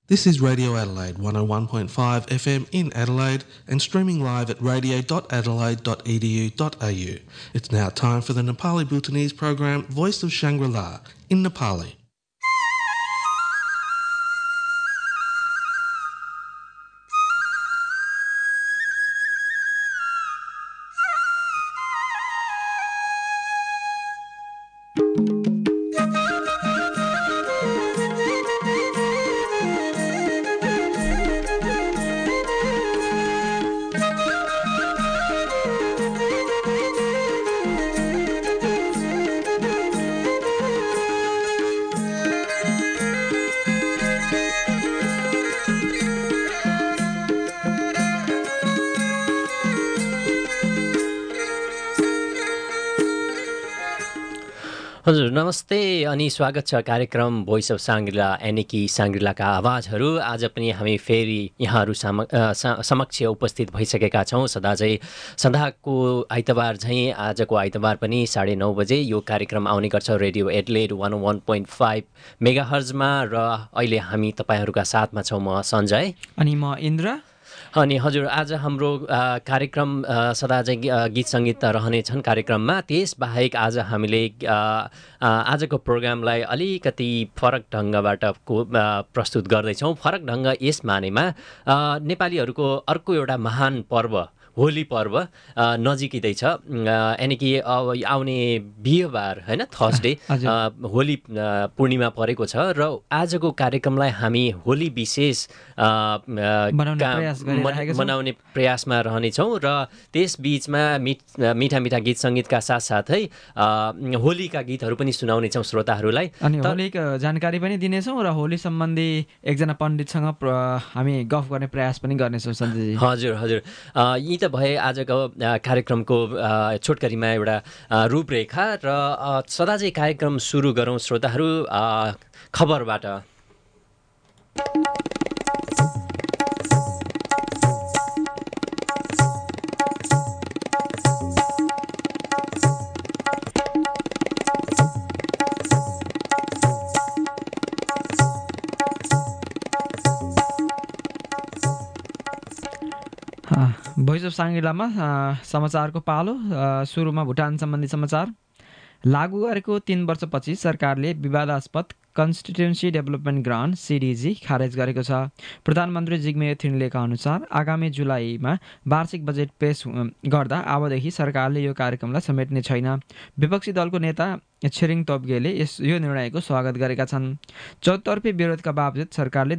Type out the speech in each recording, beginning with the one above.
This is Radio Adelaide 101.5 FM in Adelaide and streaming live at radio.adelaide.edu.au. It's now time for the Nepali Bhutanese program Voice of Shangri-La in Nepali. हजुर नमस्ते अनि स्वागत छ कार्यक्रम voice of Shangri-La यानि कि साङ्ग्रिलाका आवाजहरू। आज पनि हामी फेरि यहाँहरू समक्ष उपस्थित भइसकेका छौँ। सदाको आइतबार झैँ आजको आइतबार पनि 9:30 बजे यो कार्यक्रम आउने गर्छ रेडियो एडलेड 101.5 मेगाहर्जमा। र अहिले हामी तपाईँहरूका साथमा छौँ, म सञ्जय अनि म इन्द्र। अनि हजुर आज हाम्रो कार्यक्रम सदा चाहिँ गीत सङ्गीत रहनेछन् कार्यक्रममा। त्यसबाहेक आज हामीले आजको प्रोग्रामलाई अलिकति फरक ढङ्गबाट प्रस्तुत गर्दैछौँ। फरक ढङ्ग यस मानेमा नेपालीहरूको अर्को एउटा महान पर्व होली पर्व नजिकै छ, यानि कि अब आउने बिहिबार होइन थर्सडे होली पूर्णिमा परेको छ र आजको कार्यक्रमलाई हामी होली विशेष मनाउने प्रयासमा रहनेछौँ र त्यस बिचमा मिठा मिठा गीत सङ्गीतका साथसाथै होलीका गीतहरू पनि सुनाउनेछौँ श्रोताहरूलाई। अनि होलीको जानकारी पनि दिनेछौँ र होली सम्बन्धी एकजना पण्डितसँग हामी गफ गर्ने प्रयास पनि गर्नेछौँ सञ्जयजी। हजुर हजुर, यी त भए आजको कार्यक्रमको छोटकरीमा एउटा रूपरेखा। र सदा चाहिँ कार्यक्रम सुरु गरौँ श्रोताहरू खबरबाट। भोइस अफ साङ्ग्रिलामा समाचारको पालो। सुरुमा भुटान सम्बन्धी समाचार। लागू गरेको 3 वर्षपछि सरकारले विवादास्पद कन्स्टिट्युन्सी डेभलपमेन्ट ग्रान्ट CDG खारेज गरेको छ। प्रधानमन्त्री जिग्मे थिन्लेका अनुसार आगामी जुलाईमा वार्षिक बजेट पेश गर्दा अबदेखि सरकारले यो कार्यक्रमलाई समेट्ने छैन। विपक्षी दलको नेता छिरिङ तोप्गेले यो निर्णयको स्वागत गरेका छन्। चौतर्फी विरोधका बावजुद सरकारले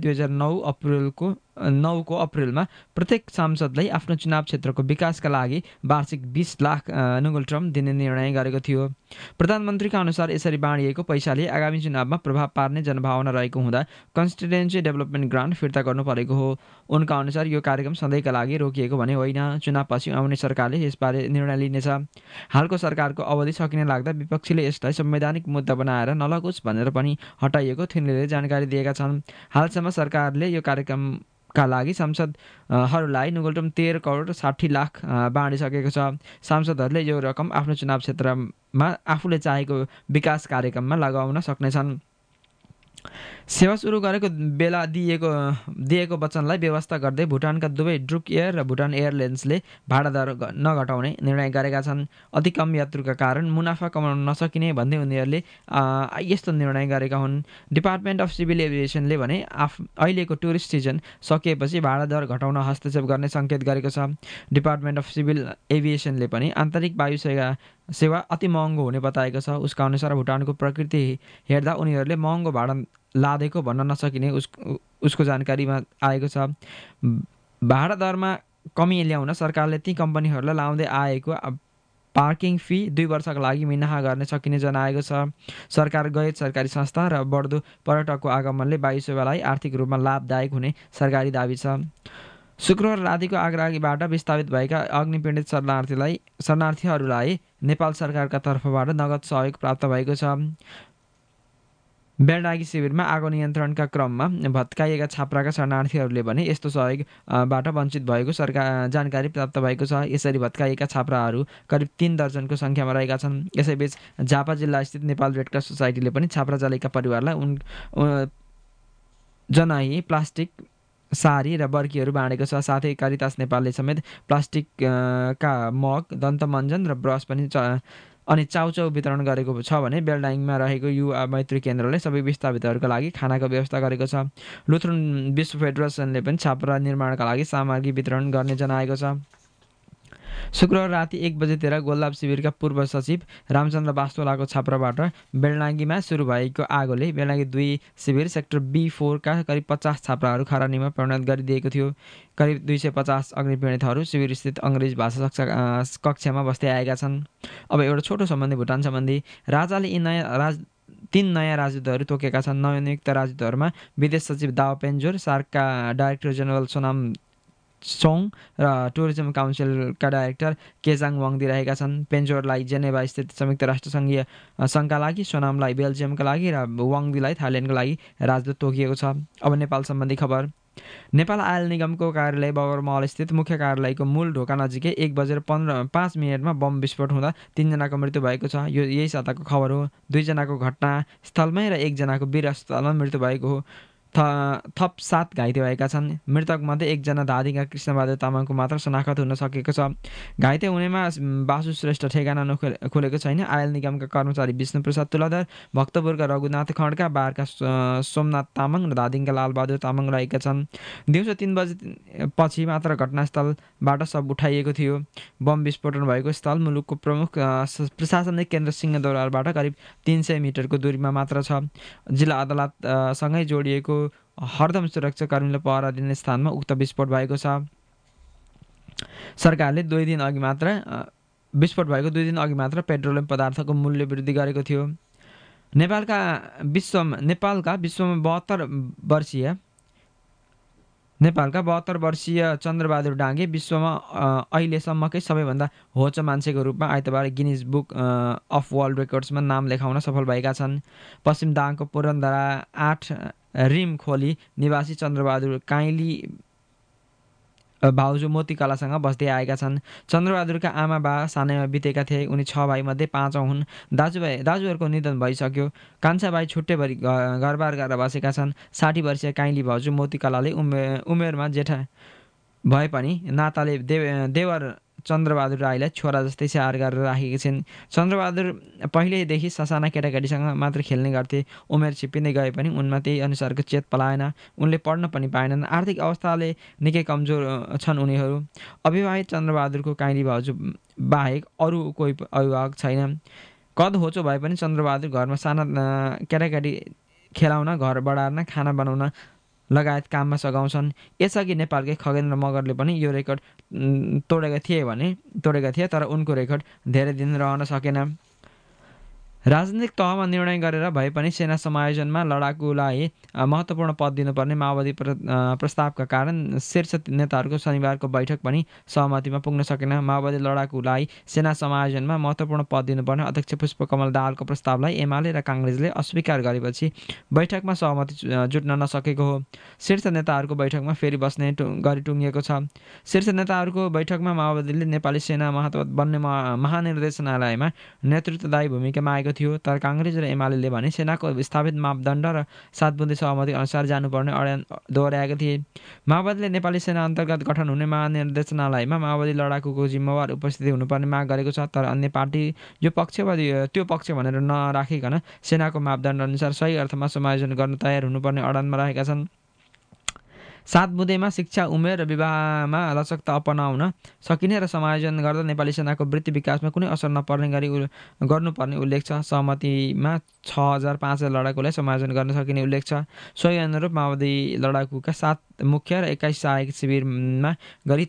2009 अप्रिलमा प्रत्येक सांसदलाई आफ्नो चुनाव क्षेत्रको विकासका लागि वार्षिक 20 लाख नुगुल्ट्रम दिने निर्णय गरेको थियो। प्रधानमन्त्रीका अनुसार यसरी बाँडिएको पैसाले आगामी चुनावमा प्रभाव पार्ने जनभावना रहेको हुँदा कन्स्टिट्युन्सी डेभलपमेन्ट ग्रान्ट फिर्ता गर्नु परेको हो। उनका अनुसार यो कार्यक्रम सधैँका लागि रोकिएको भने होइन, चुनावपछि आउने सरकारले यसबारे निर्णय लिनेछ। हालको सरकारको अवधि सकिने लाग्दा विपक्षीले यसलाई संवैधानिक मुद्दा बनाएर नलगोस् भनेर पनि हटाइएको थिन्लेले जानकारी दिएका छन्। हालसम्म सरकारले यो कार्यक्रमका लागि सांसदहरूलाई नुगुल्ट्रम 13 करोड 60 लाख बाँडिसकेको छ। सांसदहरूले यो रकम आफ्नो चुनाव क्षेत्रमा आफूले चाहेको विकास कार्यक्रममा लगाउन सक्नेछन्। सेवा सुरु गरेको बेला दिएको वचनलाई व्यवस्था गर्दै भुटानका दुवै ड्रुक एयर र भुटान एयरलाइन्सले भाडा दर नघटाउने निर्णय गरेका छन्। अति कम यात्रुका कारण मुनाफा कमाउन नसकिने भन्दै उनीहरूले यस्तो निर्णय गरेका हुन्। डिपार्टमेन्ट अफ सिभिल एभिएसनले भने अहिलेको टुरिस्ट सिजन सकिएपछि भाडा दर घटाउन हस्तक्षेप गर्ने सङ्केत गरेको छ। डिपार्टमेन्ट अफ सिभिल एभिएसनले पनि आन्तरिक वायु सेवा अति महँगो हुने बताएको छ। उसका अनुसार भुटानको प्रकृति हेर्दा उनीहरूले महँगो भाडा लादेको भन्न नसकिने उसको जानकारीमा आएको छ। भाडा दरमा कमी ल्याउन सरकारले ती कम्पनीहरूलाई लाउँदै आएको पार्किङ फी 2 वर्षका लागि मिनाहा गर्न सकिने जनाएको छ। सरकार गैर सरकारी संस्था र बढ्दो पर्यटकको आगमनले वायु सेवालाई आर्थिक रूपमा लाभदायक हुने सरकारी दाबी छ। शुक्रबार रातिको आगलागीबाट विस्थापित भएका अग्निपीडित शरणार्थीहरूलाई नेपाल सरकारका तर्फबाट नगद सहयोग प्राप्त भएको छ। बेलडागी शिविरमा आगो नियन्त्रणका क्रममा भत्काइएका छाप्राका शरणार्थीहरूले भने यस्तो सहयोगबाट वञ्चित भएको जानकारी प्राप्त भएको छ। यसरी भत्काइएका छाप्राहरू करिब 3 दर्जनको सङ्ख्यामा रहेका छन्। यसैबीच झापा जिल्लास्थित नेपाल रेड क्रस सोसाइटीले पनि छाप्रा जलेका परिवारलाई जनाही, प्लास्टिक, सारी र बर्कीहरू बाँडेको छ। साथै कारितास नेपालले समेत प्लास्टिकका मग, दन्तमञ्जन र ब्रस पनि अनि चाउचाउ वितरण गरेको छ भने बेलडाङमा रहेको युवा मैत्री केन्द्रले सबै विस्थापितहरूका लागि खानाको व्यवस्था गरेको छ। लुथरन विश्व फेडरेसनले पनि छाप्रा निर्माणका लागि सामग्री वितरण गर्ने जनाएको छ। शुक्रबार राति 1 बजेतिर गोलदाब शिविरका पूर्व सचिव रामचन्द्र वास्तोलाको छाप्राबाट बेलडाङ्गीमा सुरु भएको आगोले बेलडाङ्गी 2 शिविर सेक्टर B4 का करिब 50 छाप्राहरू खरानीमा परिणत गरिदिएको थियो। करिब 250 अग्निपीडितहरू शिविरस्थित अङ्ग्रेजी भाषा कक्षामा बस्दै आएका छन्। अब एउटा छोटो सम्बन्धी भुटान सम्बन्धी। राजाले तीन नयाँ राजदूतहरू तोकेका छन्। नवनियुक्त राजदूतहरूमा विदेश सचिव दाओ पेन्जोर, सार्कका डाइरेक्टर जेनरल सोनाम सोङ र टुरिज्म काउन्सिलका डाइरेक्टर केजाङ वाङदी रहेका छन्। पेन्जोरलाई जेनेभा स्थित संयुक्त राष्ट्रसङ्घीय सङ्घका लागि, सोनामलाई बेल्जियमका लागि र वाङदीलाई थाइल्यान्डका लागि राजदूत तोकिएको छ। अब नेपाल सम्बन्धी खबर। नेपाल आयल निगमको कार्यालय बबर महल स्थित मुख्य कार्यालयको मूल ढोका नजिकै 1:05 बम विस्फोट हुँदा 3 जनाको मृत्यु भएको छ। यो यही साताको खबर हो। 2 जनाको घटनास्थलमै र 1 जनाको वीर अस्पतालमा मृत्यु भएको हो। थप 7 घाइते भएका छन्। मृतकमध्ये 1 जना धादिङका कृष्णबहादुर तामाङको मात्र शनाखत हुन सकेको छ। घाइते हुनेमा बासु श्रेष्ठ ठेगाना खोलेको छैन। आयल निगमका कर्मचारी विष्णुप्रसाद तुलाधर, भक्तपुरका रघुनाथ खड्का, बारका सोमनाथ तामाङ र धादिङका लालबहादुर तामाङ रहेका छन्। दिउँसो 3 बजेपछि मात्र घटनास्थलबाट शव उठाइएको थियो। बम विस्फोटन भएको स्थल मुलुकको प्रमुख प्रशासनिक केन्द्र सिंहदरबारबाट करिब 300 मिटरको दूरीमा मात्र छ। जिल्ला अदालतसँगै जोडिएको हरदम सुरक्षाकर्मीले पहरा दिने स्थानमा उक्त विस्फोट भएको छ। सरकारले विस्फोट भएको 2 दिन अघि मात्र पेट्रोलियम पदार्थको मूल्य वृद्धि गरेको थियो। नेपालका विश्वमा 72 वर्षीय चन्द्रबहादुर डाँगे विश्वमा अहिलेसम्मकै सबैभन्दा होचो मान्छेको रूपमा आइतबार गिनिज बुक अफ वर्ल्ड रेकर्ड्समा नाम लेखाउन सफल भएका छन्। पश्चिम दाङको पुरन्दरा 8 रिम खोली निवासी चन्द्रबहादुर काइली भाउजू मोतीकलासँग बस्दै आएका छन्। चन्द्रबहादुरका आमा बा सानैमा बितेका थिए। उनी 6 भाइमध्ये 5औँ हुन्। दाजुहरूको निधन भइसक्यो। कान्छा भाइ छुट्टैभरि घरबार गरेर बसेका छन्। 60 वर्षीय काइली भाउजू मोतीकलाले उमेरमा जेठा भए पनि नाताले देवर चन्द्रबहादुर राईलाई छोरा जस्तै स्याहार गरेर राखेकी छिन्। चन्द्रबहादुर पहिल्यैदेखि ससाना केटाकेटीसँग मात्र खेल्ने गर्थे। उमेर छिप्पिँदै गए पनि उनमा त्यही अनुसारको चेत पलाएन। उनले पढ्न पनि पाएनन्। आर्थिक अवस्थाले निकै कमजोर छन् उनीहरू। अविवाहित चन्द्रबहादुरको काइली भाउजू बाहेक अरू कोही अभिभावक छैन। कद होचो भए पनि चन्द्रबहादुर घरमा साना केटाकेटी खेलाउन, घर बढार्न, खाना बनाउन लगायत काममा सघाउँछन्। यसअघि नेपालकै खगेन्द्र मगरले पनि यो रेकर्ड तोडेका थिए, तर उनको रेकर्ड धेरै दिन रहन सकेन। राजनीतिक तहमा निर्णय गरेर भए पनि सेना समायोजनमा लडाकुलाई महत्त्वपूर्ण पद दिनुपर्ने माओवादी प्रस्तावका कारण शीर्ष नेताहरूको शनिबारको बैठक पनि सहमतिमा पुग्न सकेन। माओवादी लडाकुलाई सेना समायोजनमा महत्त्वपूर्ण पद दिनुपर्ने अध्यक्ष पुष्पकमल दाहालको प्रस्तावलाई एमाले र काङ्ग्रेसले अस्वीकार गरेपछि बैठकमा सहमति जुट्न नसकेको हो। शीर्ष नेताहरूको बैठकमा फेरि बस्ने गरी टुङ्गिएको छ। शीर्ष नेताहरूको बैठकमा माओवादीले नेपाली सेना बन्ने महानिर्देशनालयमा नेतृत्वदायी भूमिका मागेको थियो, तर काङ्ग्रेस र एमाले भने सेनाको स्थापित मापदण्ड र 7 बुँदे सहमति अनुसार जानुपर्ने अडान दोहोर्याएका थिए। माओवादीले नेपाली सेना अन्तर्गत गठन हुने महानिर्देशनालयमा माओवादी लडाकुको जिम्मेवार उपस्थिति हुनुपर्ने माग गरेको छ, तर अन्य पार्टी यो पक्ष वा त्यो पक्ष भनेर नराखिकन सेनाको मापदण्ड अनुसार सही अर्थमा समायोजन गर्न तयार हुनुपर्ने अडानमा रहेका छन्। 7 बुँदेमा शिक्षा, उमेर र विवाहमा लचकता अपनाउन सकिने र समायोजन गर्दा नेपाली सेनाको वृत्ति विकासमा कुनै असर नपर्ने गरी गर्नुपर्ने उल्लेख छ। सहमतिमा 6500 लडाकुलाई समायोजन गर्न सकिने उल्लेख छ। सोही अनुरूप माओवादी लडाकुका 7 मुख्य र 21 सहायक शिविरमा गरी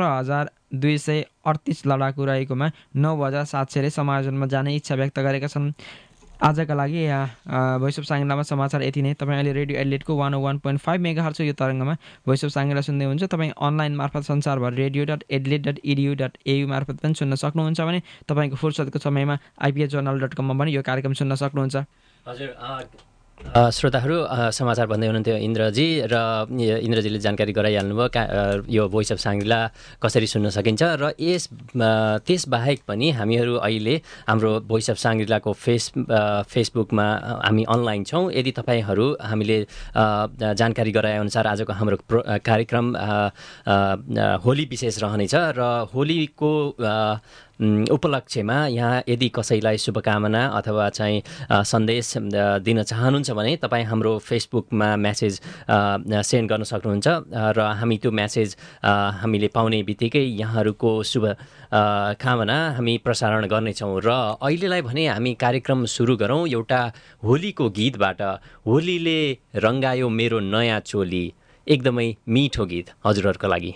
17,238 लडाकु रहेकोमा 9,700ले समायोजनमा जाने इच्छा व्यक्त गरेका छन्। आजका लागि यहाँ भोइस अफ साङ्गेलामा समाचार यति नै। तपाईँ अहिले रेडियो एडलेटको 101.5 मेगाहर्ट्जको यो तरङ्गमा भोइस अफ साङ्गेला सुन्दै हुन्छ। तपाईँ अनलाइन मार्फत संसारभर radio.adlet.edu.au मार्फत पनि सुन्न सक्नुहुन्छ भने तपाईँको फुर्सदको समयमा IPHjournal.com मा पनि यो कार्यक्रम सुन्न सक्नुहुन्छ। हजुर, श्रोताहरू समाचार भन्दै हुनुहुन्थ्यो इन्द्रजी र इन्द्रजीले जानकारी गराइहाल्नुभयो यो भोइस अफ साङ्ग्रिला कसरी सुन्न सकिन्छ र त्यसबाहेक पनि हामीहरू अहिले हाम्रो भोइस अफ साङ्ग्रिलाको फेसबुकमा हामी अनलाइन छौँ। यदि तपाईँहरू हामीले जानकारी गराएअनुसार आजको हाम्रो कार्यक्रम होली विशेष रहनेछ र होलीको उपलक्ष्यमा यहाँ यदि कसैलाई शुभकामना अथवा चाहिँ सन्देश दिन चाहनुहुन्छ भने तपाईँ हाम्रो फेसबुकमा म्यासेज सेन्ड गर्न सक्नुहुन्छ र हामी त्यो म्यासेज हामीले पाउने बित्तिकै यहाँहरूको शुभ कामना हामी प्रसारण गर्नेछौँ। र अहिलेलाई भने हामी कार्यक्रम सुरु गरौँ एउटा होलीको गीतबाट। होलीले रङ्गायो मेरो नयाँ चोली, एकदमै मिठो गीत हजुरहरूको लागि।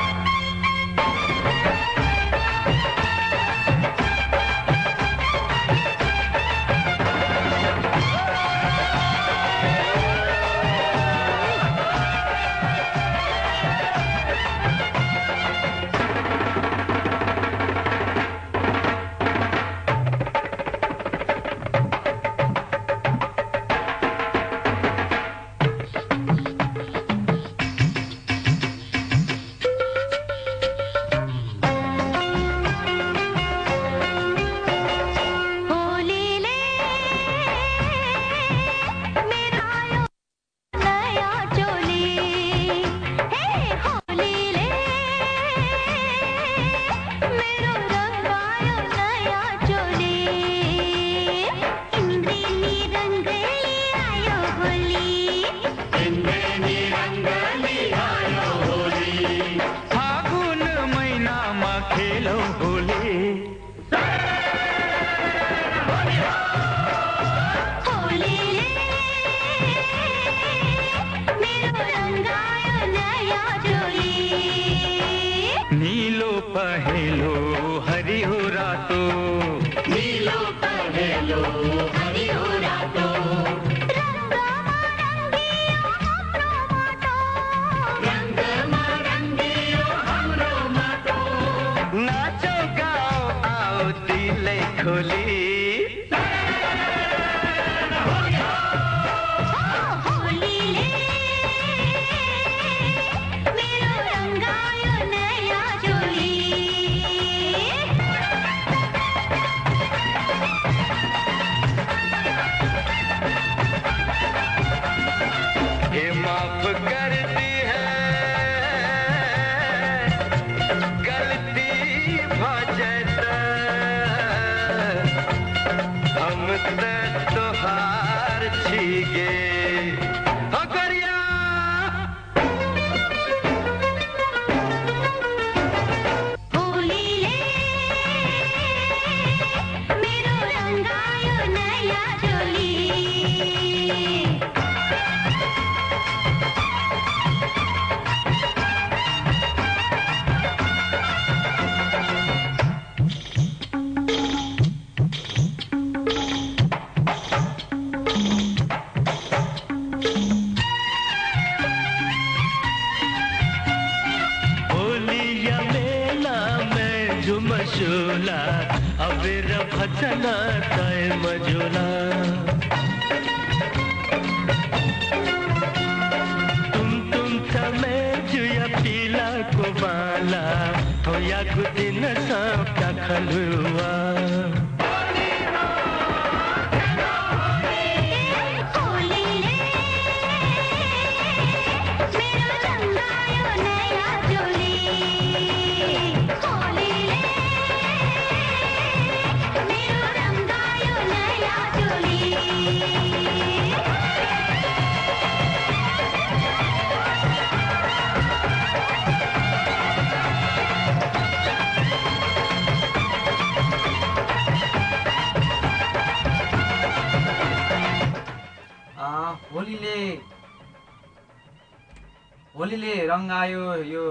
होलीले रङ्गायो यो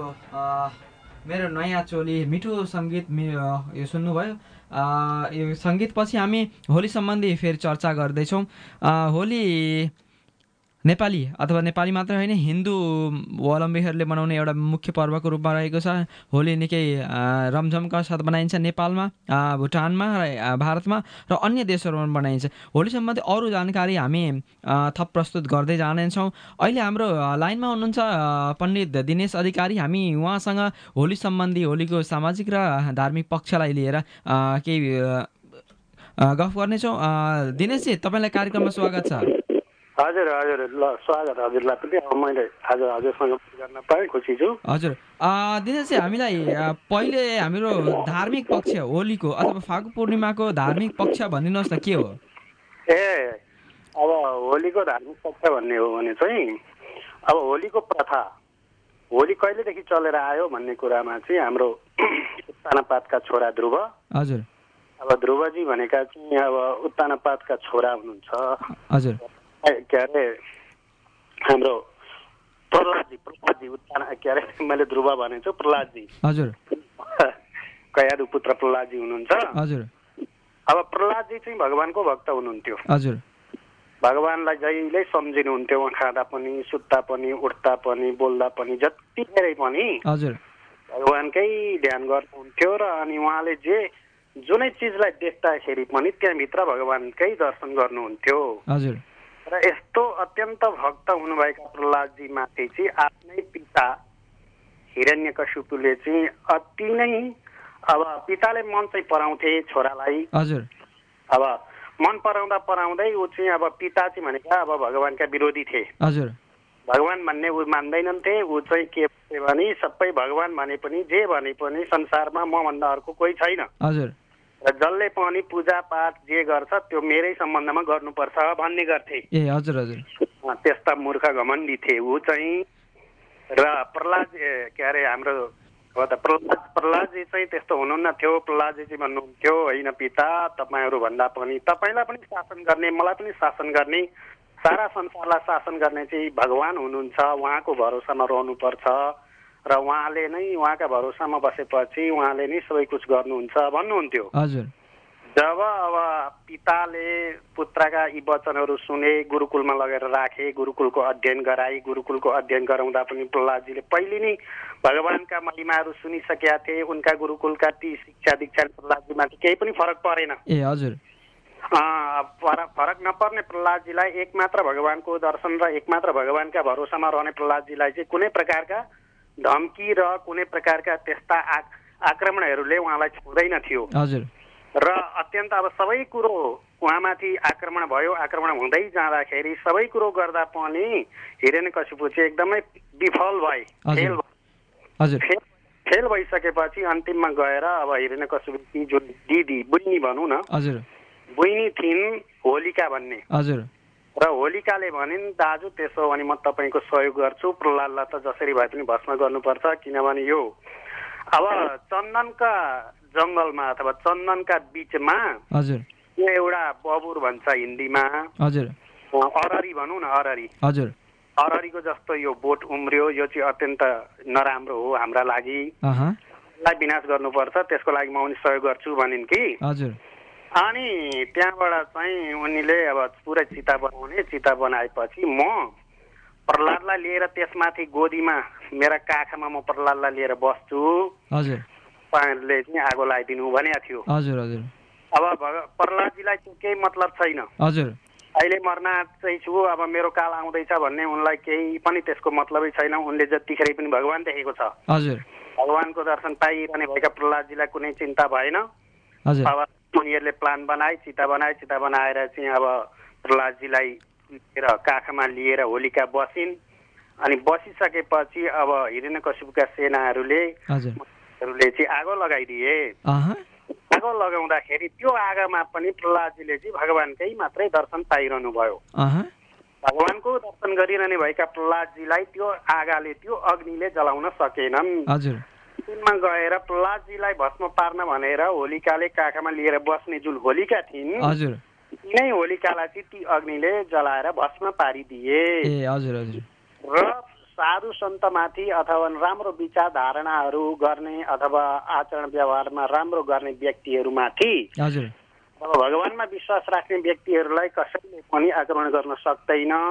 मेरो नयाँ चोली मिठो सङ्गीत यो सुन्नुभयो। यो सङ्गीतपछि हामी होली सम्बन्धी फेरि चर्चा गर्दैछौँ। होली नेपाली अथवा नेपाली मात्र होइन हिन्दू अवलम्बीहरूले मनाउने एउटा मुख्य पर्वको रूपमा रहेको छ। होली निकै रमझमका साथ मनाइन्छ नेपालमा, भुटानमा, भारतमा र अन्य देशहरूमा मनाइन्छ। होली सम्बन्धी अरू जानकारी हामी थप प्रस्तुत गर्दै जानेछौँ। अहिले हाम्रो लाइनमा हुनुहुन्छ पण्डित दिनेश अधिकारी। हामी उहाँसँग होली सम्बन्धी, होलीको सामाजिक र धार्मिक पक्षलाई लिएर केही गफ गर्नेछौँ। दिनेशजी, तपाईँलाई कार्यक्रममा स्वागत छ। हजुर हजुर, ल स्वागत हजुरलाई पनि। मैले आज हजुरसँग गर्न पाएँ, खुसी छु। हजुर, दिनेशजी, हामीलाई पहिले हाम्रो धार्मिक पक्ष होलीको अथवा फागु पूर्णिमाको धार्मिक पक्ष भनिदिनुहोस् न, के हो? अब होलीको धार्मिक पक्ष भन्ने हो भने चाहिँ अब होलीको प्रथा, होली कहिलेदेखि चलेर आयो भन्ने कुरामा चाहिँ हाम्रो उत्तानपातका छोरा ध्रुव, हजुर, अब ध्रुवजी भनेका चाहिँ अब उत्तानपातका छोरा हुनुहुन्छ। हजुर, के अरे हाम्रो प्रहलादजी उत्तान, के अरे मैले ध्रुव भनेछु, प्रहलादजी, हजुर, कयादु पुत्र प्रहलादजी हुनुहुन्छ। हजुर, अब प्रहलादजी चाहिँ भगवानको भक्त हुनुहुन्थ्यो। हजुर, भगवानलाई जहिले सम्झिनुहुन्थ्यो। उहाँ खाँदा पनि, सुत्दा पनि, उठ्दा पनि, बोल्दा पनि, जतिखेरै पनि हजुर, भगवानकै ध्यान गर्नुहुन्थ्यो। र अनि उहाँले जुनै चिजलाई देख्दाखेरि पनि त्यहाँभित्र भगवानकै दर्शन गर्नुहुन्थ्यो। हजुर, र यस्तो अत्यन्त भक्त हुनुभएका प्रहलादजी माथि चाहिँ आफ्नै पिता हिरण्यकशिपुले चाहिँ अति नै, अब पिताले मन चाहिँ पराउँथे छोरालाई। हजुर, अब मन पराउँदै ऊ चाहिँ अब पिता चाहिँ भनेका अब भगवानका विरोधी थिए। हजुर, भगवान भन्ने ऊ मान्दैनन्थे। ऊ चाहिँ के भने सबै भगवान भने पनि, जे भने पनि संसारमा म भन्दा अर्को कोही छैन। हजुर, र जसले पनि पूजापाठ जे गर्छ त्यो मेरै सम्बन्धमा गर्नुपर्छ भन्ने गर्थे। ए हजुर, हजुर, त्यस्ता मूर्ख घमण्डी थिए ऊ चाहिँ। र प्रहलाद, के अरे हाम्रो प्रहलादजी चाहिँ त्यस्तो हुनुहुन्न थियो। प्रहलादजी चाहिँ भन्नुहुन्थ्यो, होइन पिता, तपाईँहरू भन्दा पनि तपाईँलाई पनि शासन गर्ने, मलाई पनि शासन गर्ने, सारा संसारलाई शासन गर्ने चाहिँ भगवान हुनुहुन्छ। उहाँको भरोसामा रहनुपर्छ र उहाँले नै, उहाँका भरोसामा बसेपछि उहाँले नै सबै कुछ गर्नुहुन्छ भन्नुहुन्थ्यो। हजुर, जब अब पिताले पुत्रका यी वचनहरू सुने, गुरुकुलमा लगेर राखे, गुरुकुलको अध्ययन गराए। गुरुकुलको अध्ययन गराउँदा पनि प्रहलादजीले पहिले नै भगवानका महिमाहरू सुनिसकेका थिए। उनका गुरुकुलका ती शिक्षा दीक्षा प्रहलादजीमाथि केही पनि फरक परेन। ए हजुर, फरक नपर्ने प्रहलादजीलाई, एकमात्र भगवानको दर्शन र एकमात्र भगवानका भरोसामा रहने प्रहलादजीलाई चाहिँ कुनै प्रकारका धम्की र कुनै प्रकारका त्यस्ता आक्रमणहरूले उहाँलाई छुँदैन थियो। हजुर, र अत्यन्त अब सबै कुरो उहाँमाथि आक्रमण भयो। आक्रमण हुँदै जाँदाखेरि सबै कुरो गर्दा पनि हिरण्यकशिपु चाहिँ एकदमै विफल भए, फेल भइसकेपछि अन्तिममा गएर अब हिरण्यकशिपुकी जुन दिदी, बहिनी भनौँ न, हजुर, बहिनी थिइन् होलिका भन्ने। हजुर, र होलिकाले भनिन्, दाजु त्यसो भने म तपाईँको सहयोग गर्छु। प्रहलादलाई त जसरी भए पनि भस्म गर्नुपर्छ, किनभने यो अब चन्दनका जङ्गलमा अथवा चन्दनका बिचमा, हजुर, यो एउटा बबुर भन्छ हिन्दीमा, हजुर, अररी भनौँ न, अररी, हजुर, अररीको जस्तो यो बोट उम्रियो। यो चाहिँ अत्यन्त नराम्रो हो हाम्रा लागि, यसलाई विनाश गर्नुपर्छ, त्यसको लागि म पनि सहयोग गर्छु भनिन् कि। हजुर, अनि त्यहाँबाट चाहिँ उनीले अब पुरै चिता बनाउने। चिता बनाएपछि म प्रहलादलाई लिएर त्यसमाथि गोदीमा, मेरा काखमा म प्रहलादलाई लिएर बस्छु, हजुर, तपाईँहरूले चाहिँ आगो लगाइदिनु भनेको थियो। हजुर, हजुर, अब प्रहलादजीलाई चाहिँ केही मतलब छैन। हजुर, अहिले मर्ना चाहिँ छु, अब मेरो काल आउँदैछ भन्ने उनलाई केही पनि त्यसको मतलबै छैन। उनले जतिखेरै पनि भगवान देखेको छ। हजुर, भगवानको दर्शन पाइरहने भएका प्रहलादजीलाई कुनै चिन्ता भएन। हजुर, अब उनीहरूले प्लान बनाए, चिता बनाएर चाहिँ अब प्रहलादजीलाई लिएर काखमा लिएर होलिका बसिन्। अनि बसिसकेपछि अब हिरण्यकशिपुका सेनाहरूले चाहिँ आगो लगाइदिए। आगो लगाउँदाखेरि त्यो आगोमा पनि प्रहलादजीले चाहिँ भगवानकै मात्रै दर्शन पाइरहनु भयो। भगवानको दर्शन गरिरहने भएका प्रहलादजीलाई त्यो आगाले, त्यो अग्निले जलाउन सकेनन्। दिनमा गएर प्रहलादजीलाई भस्म पार्न भनेर होलिकाले काखमा लिएर बस्ने जुन होलिका थिइन्, तिनै होलिकालाई चाहिँ ती अग्निले जलाएर भस्म पारिदिए। र साधु सन्तमाथि अथवा राम्रो विचार धारणाहरू गर्ने अथवा आचरण व्यवहारमा राम्रो गर्ने व्यक्तिहरूमाथि, अब भगवानमा विश्वास राख्ने व्यक्तिहरूलाई कसैले पनि आक्रमण गर्न सक्दैन।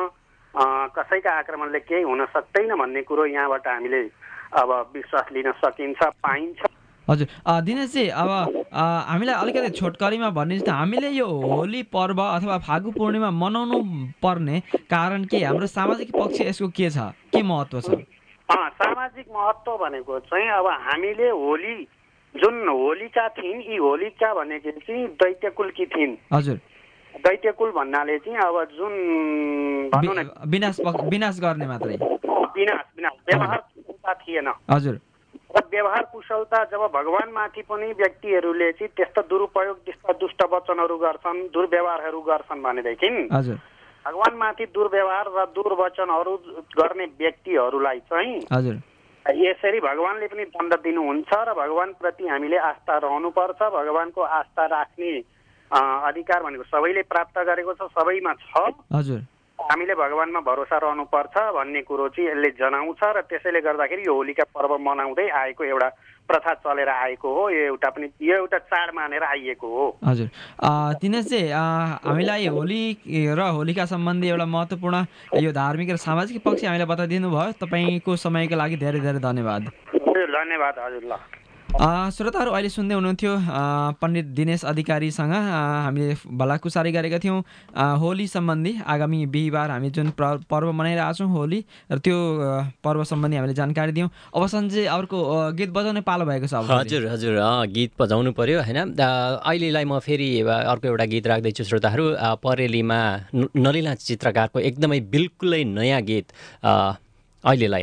कसैका आक्रमणले केही हुन सक्दैन भन्ने कुरो यहाँबाट हामीले अब विश्वास लिन सकिन्छ, पाइन्छ। हजुर दिनेशजी, अब हामीलाई अलिकति छोटकरीमा भनिदिनुहोस् त, हामीले यो होली पर्व अथवा फागु पूर्णिमा मनाउनु पर्ने कारण के, हाम्रो सामाजिक पक्ष यसको के छ, के महत्त्व छ? सामाजिक महत्त्व भनेको चाहिँ अब हामीले होली जुन होलिका थिइन्, यी होलिका भनेको चाहिँ दैत्यकुलकी थिइन्। हजुर, दैत्यकुल भन्नाले चाहिँ अब जुन भनौँ न विनाश गर्ने मात्रै, विनाश व्यवहार कुशलता थिएन। हजुर, र व्यवहार कुशलता जब भगवानमाथि पनि व्यक्तिहरूले चाहिँ त्यस्ता दुरुपयोग, त्यस्ता दुष्ट वचनहरू गर्छन्, दुर्व्यवहारहरू गर्छन् भनेदेखि हजुर, भगवानमाथि दुर्व्यवहार र दुर्वचनहरू गर्ने व्यक्तिहरूलाई चाहिँ हजुर, यसरी भगवानले पनि दण्ड दिनुहुन्छ र भगवानप्रति हामीले आस्था रहनुपर्छ। भगवानको आस्था राख्ने अधिकार भनेको सबैले प्राप्त गरेको छ, सबैमा छ। हजुर, हामीले भगवानमा भरोसा रहनुपर्छ भन्ने कुरो चाहिँ यसले जनाउँछ र त्यसैले गर्दाखेरि यो होलिका पर्व मनाउँदै आएको एउटा प्रथा चलेर आएको हो। यो एउटा चाड मानेर आइएको हो। हजुर दिनेशजी, हामीलाई होली र होलिका सम्बन्धी एउटा महत्त्वपूर्ण यो धार्मिक र सामाजिक पक्ष हामीलाई बताइदिनु भयो। तपाईँको समयको लागि धेरै धेरै धन्यवाद। धन्यवाद हजुर। ल श्रोताहरू, अहिले सुन्दै हुनुहुन्थ्यो पण्डित दिनेश अधिकारीसँग हामीले भलाकुसारी गरेका थियौँ होली सम्बन्धी। आगामी बिहिबार हामी जुन पर्व मनाइरहेका छौँ होली, र त्यो पर्व सम्बन्धी हामीले जानकारी दियौँ। अब सञ्जय अर्को गीत बजाउने पालो भएको छ। हजुर हजुर, गीत बजाउनु पर्यो होइन। अहिलेलाई म फेरि अर्को एउटा गीत राख्दैछु श्रोताहरू। परेलीमा नलिला चित्रकारको एकदमै बिल्कुलै नयाँ गीत अहिलेलाई।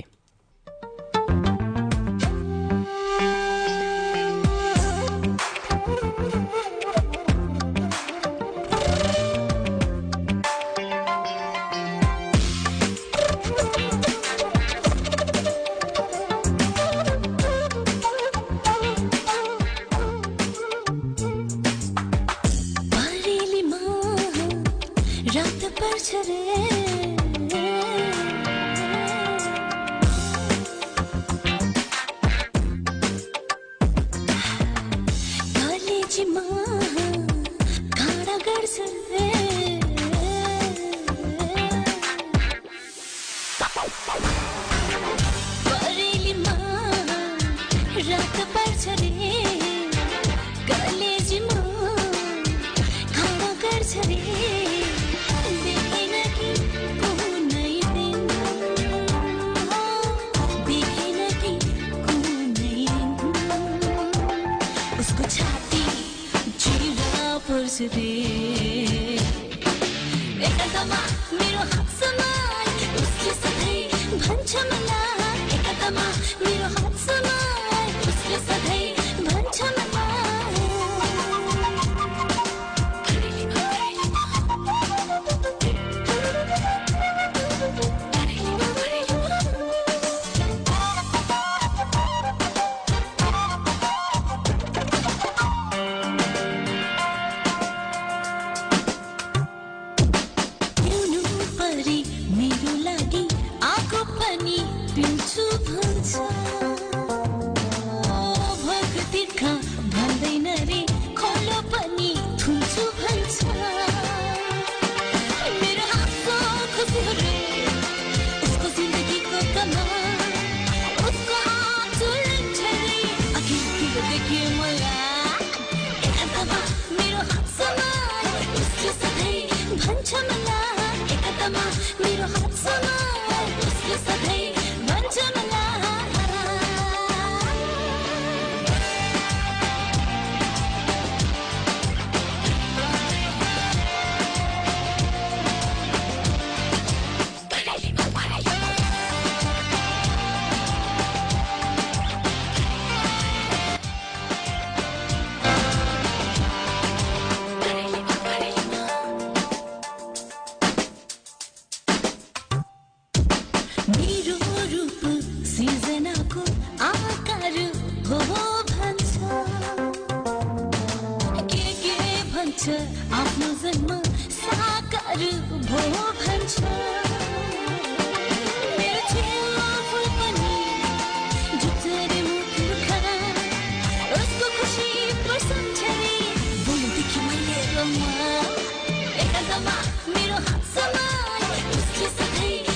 आफ्नो जन्म साकार भो भन्छ मेरो छेउमा फुल पनि जुचरे मुखुर्खा उसको खुसी प्रसन्नले बोल्दैथी मैले रोमा एकान्तमा मेरो हात समाई उसले सधैँ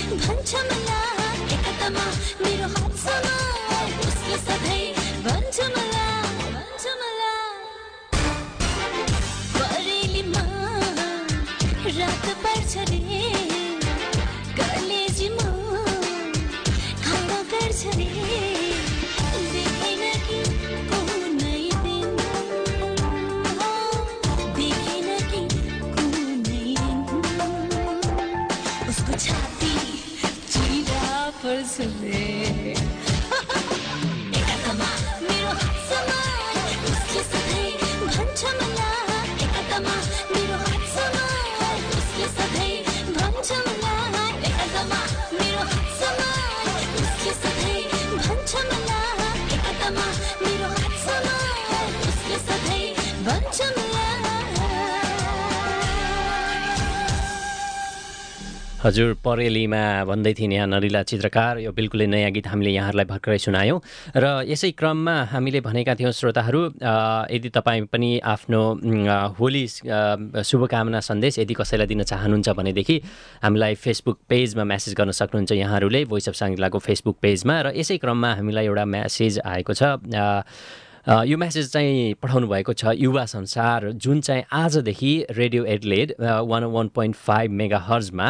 छरे देखेन कि कुनै दिन देखेन कि कुनै दिन उसको छाती चिरा पर्छले एकातमा मेरो हात समान उसले सधैँ भन्छ मलाई एकातमा मेरो हात समान उसले सधैँ भन्छ मलाई एकातमा मेरो हात समान उसले सधैँ भन्छ मलाई एकातमा मेरो हात समान उसले सधैँ भन्छ मलाई हजुर परेलीमा भन्दै थिएँ यहाँ नरिला चित्रकार यो बिल्कुलै नयाँ गीत हामीले यहाँहरूलाई भर्खरै सुनायौँ र यसै क्रममा हामीले भनेका थियौँ श्रोताहरू यदि तपाईँ पनि आफ्नो होली शुभकामना सन्देश यदि कसैलाई दिन चाहनुहुन्छ भनेदेखि हामीलाई फेसबुक पेजमा मेसेज गर्न सक्नुहुन्छ यहाँहरूले भोइस अफ साङ्ग्रिलाको फेसबुक पेजमा र यसै क्रममा हामीलाई एउटा मेसेज आएको छ यो मेसेज चाहिँ पठाउनु भएको छ युवा संसार जुन चाहिँ आजदेखि रेडियो एडलेड 101.5 मेगा हर्जमा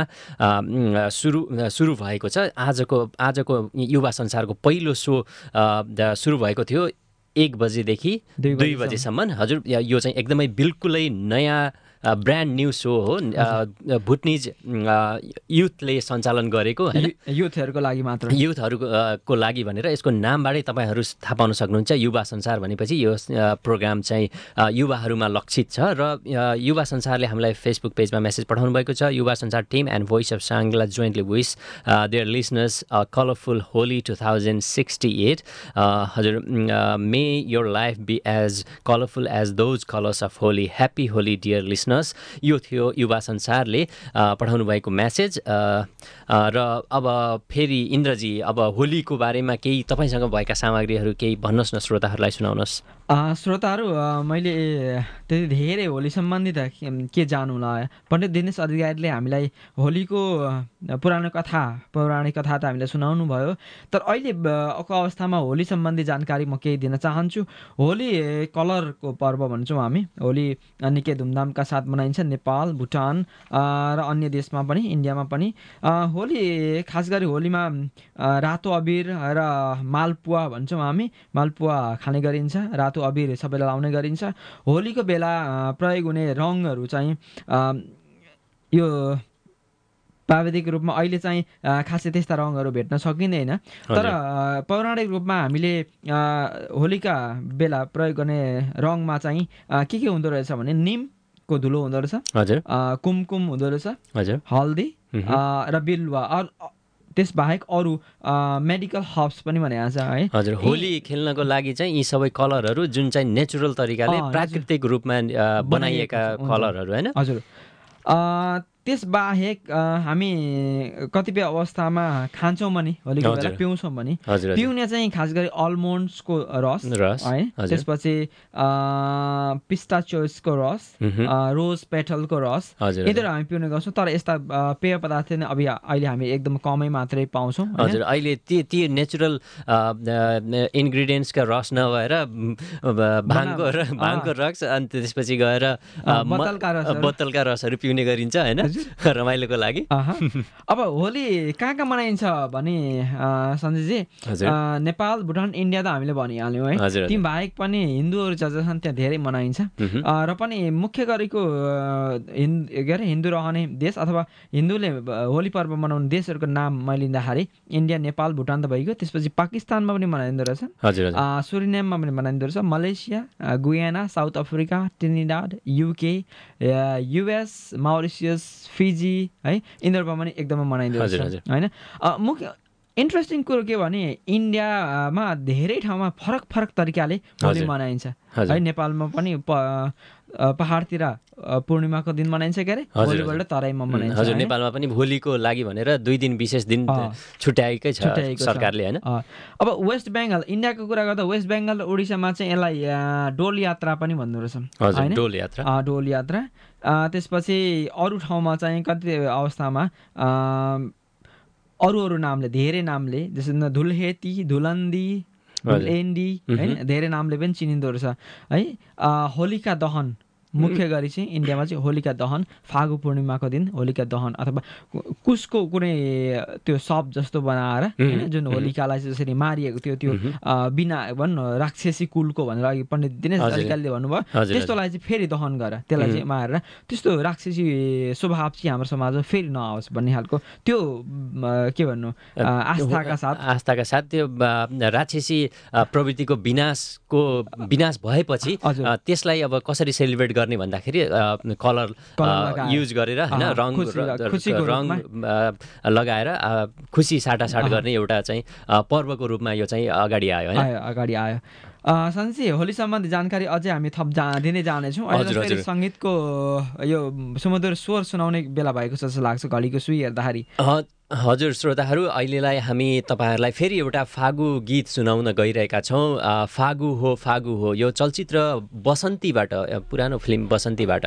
सुरु भएको छ आजको युवा संसारको पहिलो सो सुरु भएको थियो 1 बजेदेखि 2 बजेसम्म हजुर यो चाहिँ एकदमै बिल्कुलै नयाँ ब्रान्ड न्यू सो हो भुटनिज युथले सञ्चालन गरेको युथहरूको लागि मात्र युथहरूको लागि भनेर यसको नामबाटै तपाईँहरू थाहा पाउन सक्नुहुन्छ युवा संसार भनेपछि यो प्रोग्राम चाहिँ युवाहरूमा लक्षित छ र युवा संसारले हामीलाई फेसबुक पेजमा मेसेज पठाउनु भएको छ Yuva Sansar team and voice of Shangrila jointly with their listeners colourful Holi 2068 हजुर may your life be as colourful as those colours of Holi happy Holi dear listeners यो थियो युवा संसारले पठाउनु भएको मेसेज र अब फेरि इन्द्रजी अब होलीको बारेमा केही तपाईँसँग भएका सामग्रीहरू केही भन्नुहोस् न श्रोताहरूलाई सुनाउनुहोस् श्रोताहरू मैले त्यति धेरै होली सम्बन्धित के जानुला पण्डित दिनेश अधिकारीले हामीलाई होलीको पौराणिक कथा त हामीलाई सुनाउनु भयो तर अहिलेको अवस्थामा होली सम्बन्धी जानकारी म केही दिन चाहन्छु होली कलरको पर्व भन्छौँ हामी होली निकै धुमधामका साथ मनाइन्छ नेपाल भुटान र अन्य देशमा पनि इन्डियामा पनि होली खास गरी होलीमा रातो अबिर र मालपुवा भन्छौँ हामी मालपुवा खाने गरिन्छ रातो अबिर सबैलाई लाउने गरिन्छ होलीको बेला प्रयोग हुने रङहरू चाहिँ यो प्राविधिक रूपमा अहिले चाहिँ खासै त्यस्ता रङहरू भेट्न सकिँदैन तर पौराणिक रूपमा हामीले होलीका बेला प्रयोग गर्ने रङमा चाहिँ के हुँदो रहेछ भने निमको धुलो हुँदो रहेछ हजुर कुमकुम हुँदो रहेछ हजुर हल्दी र बिलुवा त्यस बाहेक अरू मेडिकल हर्ब्स पनि भनेको छ है हजुर होली खेल्नको लागि चाहिँ यी सबै कलरहरू जुन चाहिँ नेचुरल तरिकाले प्राकृतिक रूपमा बनाइएका कलरहरू हैन हजुर त्यस बाहेक हामी कतिपय अवस्थामा खान्छौँ पनि होलीको बेला पिउँछौँ पनि पिउने चाहिँ खास गरी अलमोन्ड्सको रस है त्यसपछि पिस्ताचियोसको रस रोज पेटलको रस यिनीहरू हामी पिउने गर्छौँ तर यस्ता पेय पदार्थ अहिले हामी एकदम कमै मात्रै पाउँछौँ हजुर अहिले ती नेचुरल इन्ग्रिडियन्ट्सका रस नभएर भाङको रस अनि त्यसपछि गएर बोतलका रसहरू पिउने गरिन्छ होइन रमाइलोको लागि अब होली कहाँ मनाइन्छ भने सञ्जयजी नेपाल भुटान इन्डिया त हामीले भनिहाल्यौँ है ती बाहेक पनि हिन्दूहरू जहाँ छन् त्यहाँ धेरै मनाइन्छ र पनि मुख्य गरेको हिन्दू रहने देश अथवा हिन्दूले होली पर्व मनाउने देशहरूको नाम मैले लिँदाखेरि इन्डिया नेपाल भुटान त भइगयो त्यसपछि पाकिस्तानमा पनि मनाइँदो रहेछ सुरिनेममा पनि मनाइँदो रहेछ Malaysia Guyana South Africa Trinidad UK US Mauritius Fiji है यिनीहरूमा पनि एकदमै मनाइँदो रहेछ होइन मुख्य इन्ट्रेस्टिङ कुरो के भने इन्डियामा धेरै ठाउँमा फरक तरिकाले होली मनाइन्छ है नेपालमा पनि पहाडतिर पूर्णिमाको दिन मनाइन्छ के अरे होलीबाट तराईमा मनाइन्छ हजुर नेपालमा पनि होलीको लागि भनेर 2 दिन विशेष दिन छुट्याएकै छ सरकारले हैन अब वेस्ट बेङ्गल इन्डियाको कुरा गर्दा वेस्ट बेङ्गल र ओडिसामा चाहिँ यसलाई डोल यात्रा पनि भन्दो रहेछ हैन डोल यात्रा त्यसपछि अरू ठाउँमा चाहिँ कति अवस्थामा अरू नामले धेरै नामले जस्तै धुलहेती धुलन्दी धुलेन्डी हैन धेरै नामले पनि चिनिँदो रहेछ है होलिका दहन मुख्य गरी चाहिँ इन्डियामा चाहिँ होलिका दहन फागु पूर्णिमाको दिन होलिका दहन अथवा कुशको कुनै त्यो सप जस्तो बनाएर होइन जुन होलिकालाई चाहिँ जसरी मारिएको थियो त्यो बिना भन्नु राक्षसी कुलको भनेर अघि पण्डित दिनेश अधिकारीले भन्नुभयो त्यस्तोलाई चाहिँ फेरि दहन गर त्यसलाई चाहिँ मारेर त्यस्तो राक्षसी स्वभाव चाहिँ हाम्रो समाजमा फेरि नआओस् भन्ने खालको त्यो के भन्नु आस्थाका साथ त्यो राक्षसी प्रवृत्तिको विनाश भएपछि त्यसलाई अब कसरी सेलिब्रेट गर्ने भन्दाखेरि कलर युज गरेर होइन रङ लगाएर खुसी साटासाट गर्ने एउटा चाहिँ पर्वको रूपमा यो चाहिँ अगाडि आयो सन्सी होली सम्बन्धी जानकारी अझै हामी थप दिँदै जानेछौँ। अहिले सङ्गीतको यो सुमधुर स्वर सुनाउने बेला भएको जस्तो लाग्छ घडीको सुई हेर्दाखेरि। हजुर श्रोताहरू, अहिलेलाई हामी तपाईँहरूलाई फेरि एउटा फागु गीत सुनाउन गइरहेका छौँ। फागु हो यो चलचित्र बसन्तीबाट, पुरानो फिल्म बसन्तीबाट।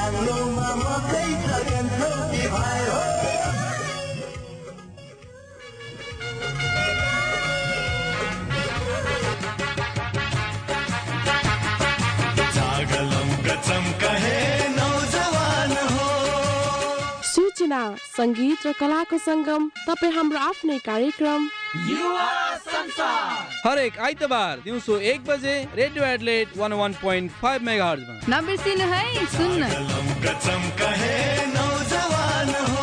आलोमा मकै सगन छोटी भयो चमका है नौजवान हो सूचना संगीत र कलाको संगम तपाईँ हाम्रो आफ्नै कार्यक्रम युवा संसार हरेक आइतबार दिउँसो 1 बजे रेडियो एडलेट 101.5 मेगाहर्ज मा नबिर्सिनु है सुन्न चमका है नौजवान हो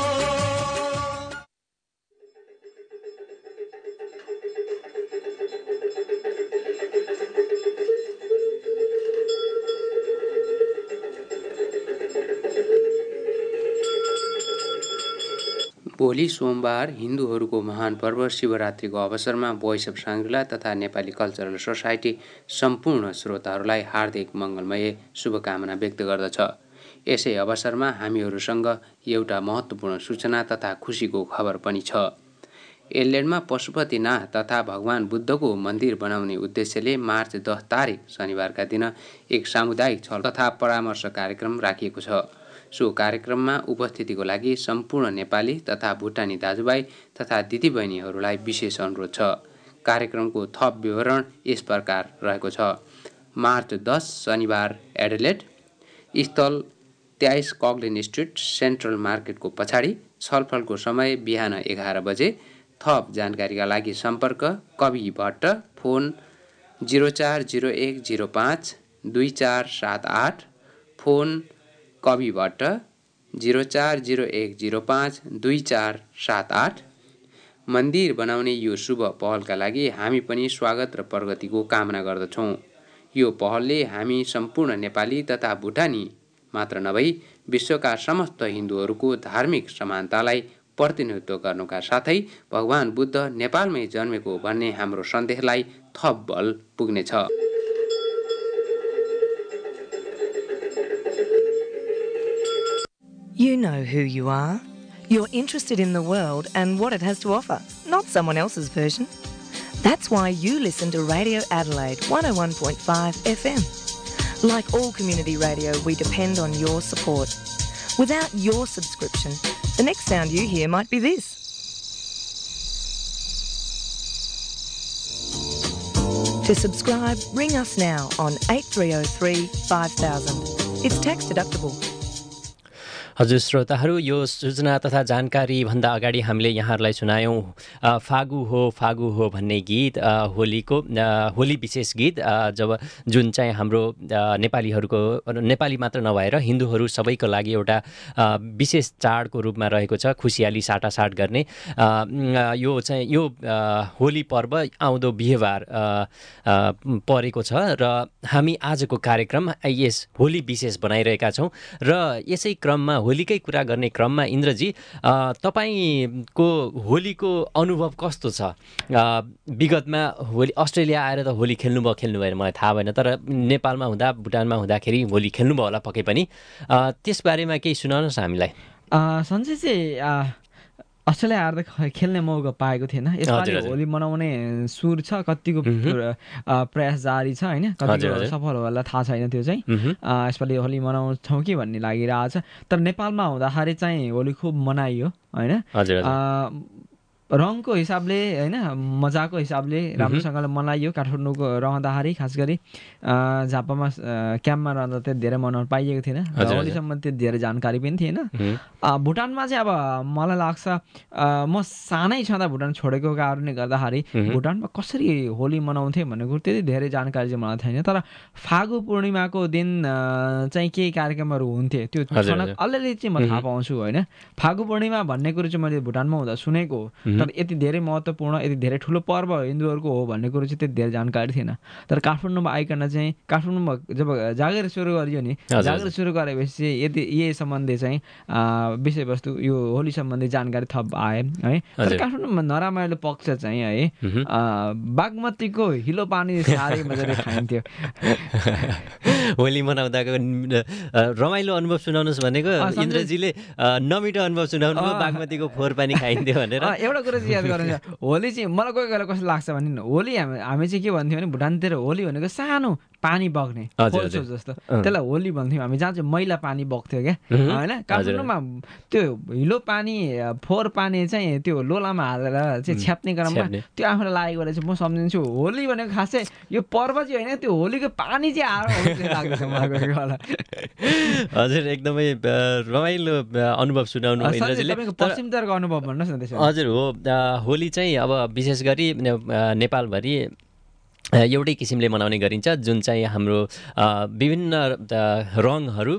भोलि सोमबार हिन्दूहरूको महान पर्व शिवरात्रिको अवसरमा भोइस अफ साङ्ग्रिला तथा नेपाली कल्चरल सोसाइटी सम्पूर्ण श्रोताहरूलाई हार्दिक मङ्गलमय शुभकामना व्यक्त गर्दछ। यसै अवसरमा हामीहरूसँग एउटा महत्त्वपूर्ण सूचना तथा खुसीको खबर पनि छ। एलेडमा पशुपतिनाथ तथा भगवान बुद्धको मन्दिर बनाउने उद्देश्यले मार्च 10 तारिक शनिबारका दिन एक सामुदायिक छलफल तथा परामर्श कार्यक्रम राखिएको छ। सो कार्यक्रममा उपस्थितिको लागि सम्पूर्ण नेपाली तथा भुटानी दाजुभाइ तथा दिदीबहिनीहरूलाई विशेष अनुरोध छ। कार्यक्रमको थप विवरण यस प्रकार रहेको छ। मार्च 10 शनिबार एडिलेड, स्थल 23 कग्लिन स्ट्रिट सेन्ट्रल मार्केटको पछाडि। छलफलको समय बिहान 11 बजे। थप जानकारीका लागि सम्पर्क कवि भट्ट, फोन 040105 2478, फोन कवि भट्ट 040105 2478। मन्दिर बनाउने यो शुभ पहलका लागि हामी पनि स्वागत र प्रगतिको कामना गर्दछौँ। यो पहलले हामी सम्पूर्ण नेपाली तथा भुटानी मात्र नभई विश्वका समस्त हिन्दूहरूको धार्मिक समानतालाई प्रतिनिधित्व गर्नुका साथै भगवान बुद्ध नेपालमै जन्मेको भन्ने हाम्रो सन्देशलाई थप बल पुग्नेछ। You know who you are. You're interested in the world and what it has to offer, not someone else's version. That's why you listen to Radio Adelaide 101.5 FM. Like all community radio, we depend on your support. Without your subscription, the next sound you hear might be this. To subscribe, ring us now on 8303 5000. It's tax deductible. हजुर श्रोताहरू, यो सूचना तथा जानकारी भन्दा अगाडि हामीले यहाँहरूलाई सुनायौँ फागु हो भन्ने गीत, होली विशेष गीत, जुन चाहिँ हाम्रो नेपालीहरूको, नेपाली मात्र नभएर हिन्दूहरू सबैको लागि एउटा विशेष चाडको रूपमा रहेको छ, खुसियाली साटासाट गर्ने। यो होली पर्व आउँदो बिहिबार परेको छ र हामी आजको कार्यक्रम यस होली विशेष बनाइरहेका छौँ। र यसै क्रममा, होलीकै कुरा गर्ने क्रममा इन्द्रजी, तपाईँको होलीको अनुभव कस्तो छ? विगतमा होली अस्ट्रेलिया आएर त होली खेल्नु भएन मलाई थाहा भएन, तर नेपालमा हुँदा, भुटानमा हुँदाखेरि होली खेल्नुभयो होला पक्कै पनि। त्यसबारेमा केही सुनाउनुहोस् हामीलाई। सन्चै चाहिँ अस्ट्रेलिया आएर त खेल्ने मौका पाएको थिएन। यसपालि होली मनाउने सुर छ, कतिको प्रयास जारी छ होइन, कतिको सफल होला थाहा छैन। त्यो चाहिँ यसपालि होली मनाउँछौँ कि भन्ने लागिरहेछ। तर नेपालमा हुँदाखेरि चाहिँ होली खुब मनाइयो होइन, रङको हिसाबले होइन, मजाको हिसाबले राम्रोसँगले मनाइयो। काठमाडौँको रहँदाखेरि खास गरी झापामा क्याम्पमा रहँदा त्यति धेरै मनाउन पाइएको थिएन, होलीसम्म त्यति धेरै जानकारी पनि थिएन। भुटानमा चाहिँ अब मलाई लाग्छ, म सानै छँदा भुटान छोडेको कारणले गर्दाखेरि भुटानमा कसरी होली मनाउँथे भन्ने कुरो त्यति धेरै जानकारी चाहिँ मलाई थिएन। तर फागु पूर्णिमाको दिन चाहिँ केही कार्यक्रमहरू हुन्थे, त्यो अलिअलि चाहिँ म थाहा पाउँछु होइन। फागु पूर्णिमा भन्ने कुरो चाहिँ मैले भुटानमा हुँदा सुनेको, तर यति धेरै महत्त्वपूर्ण, यति धेरै ठुलो पर्व हिन्दूहरूको हो भन्ने कुरो चाहिँ त्यति धेरै जानकारी थिएन। तर काठमाडौँमा आइकन चाहिँ, काठमाडौँमा जब जागिर सुरु गरियो नि, जागिर सुरु गरेपछि यही सम्बन्धी चाहिँ विषयवस्तु, यो होली सम्बन्धी जानकारी थप आए है। तर काठमाडौँमा नरामाइलो पक्ष चाहिँ है, बागमतीको हिलो पानी साह्रै मजाले खाइन्थ्यो। होली मनाउँदाको रमाइलो अनुभव सुनाउनुहोस् भनेको इन्द्रजीले, नमिठो अनुभव सुनाउनु बागमतीको फोहोर पानी खाइन्थ्यो भनेर। एउटा कुरा चाहिँ याद गर्नु छ, होली चाहिँ मलाई कोही बेला कस्तो लाग्छ भने, होली हामी चाहिँ के भन्थ्यौँ भने भुटानतिर होली भनेको सानो पानी बग्ने फोल्सो जस्तो त्यसलाई होली भन्थ्यौँ हामी, जहाँ चाहिँ मैला पानी बग्थ्यो क्या होइन। काठमाडौँमा त्यो हिलो पानी फोहोर पानी चाहिँ त्यो लोलामा हालेर चाहिँ छ्याप्ने क्रममा त्यो आफूलाई लागेको बेला चाहिँ म सम्झिन्छु होली भनेको खास चाहिँ यो पर्व चाहिँ होइन, त्यो होलीको पानी चाहिँ आएर लाग्दछ मलाई। हजुर एकदमै रमाइलो अनुभव सुनाउनु पश्चिमतिरको अनुभव भन्नुहोस् न त्यसो। हजुर हो, होली चाहिँ अब विशेष गरी नेपालभरि एउटै किसिमले मनाउने गरिन्छ, जुन चाहिँ हाम्रो विभिन्न रङहरू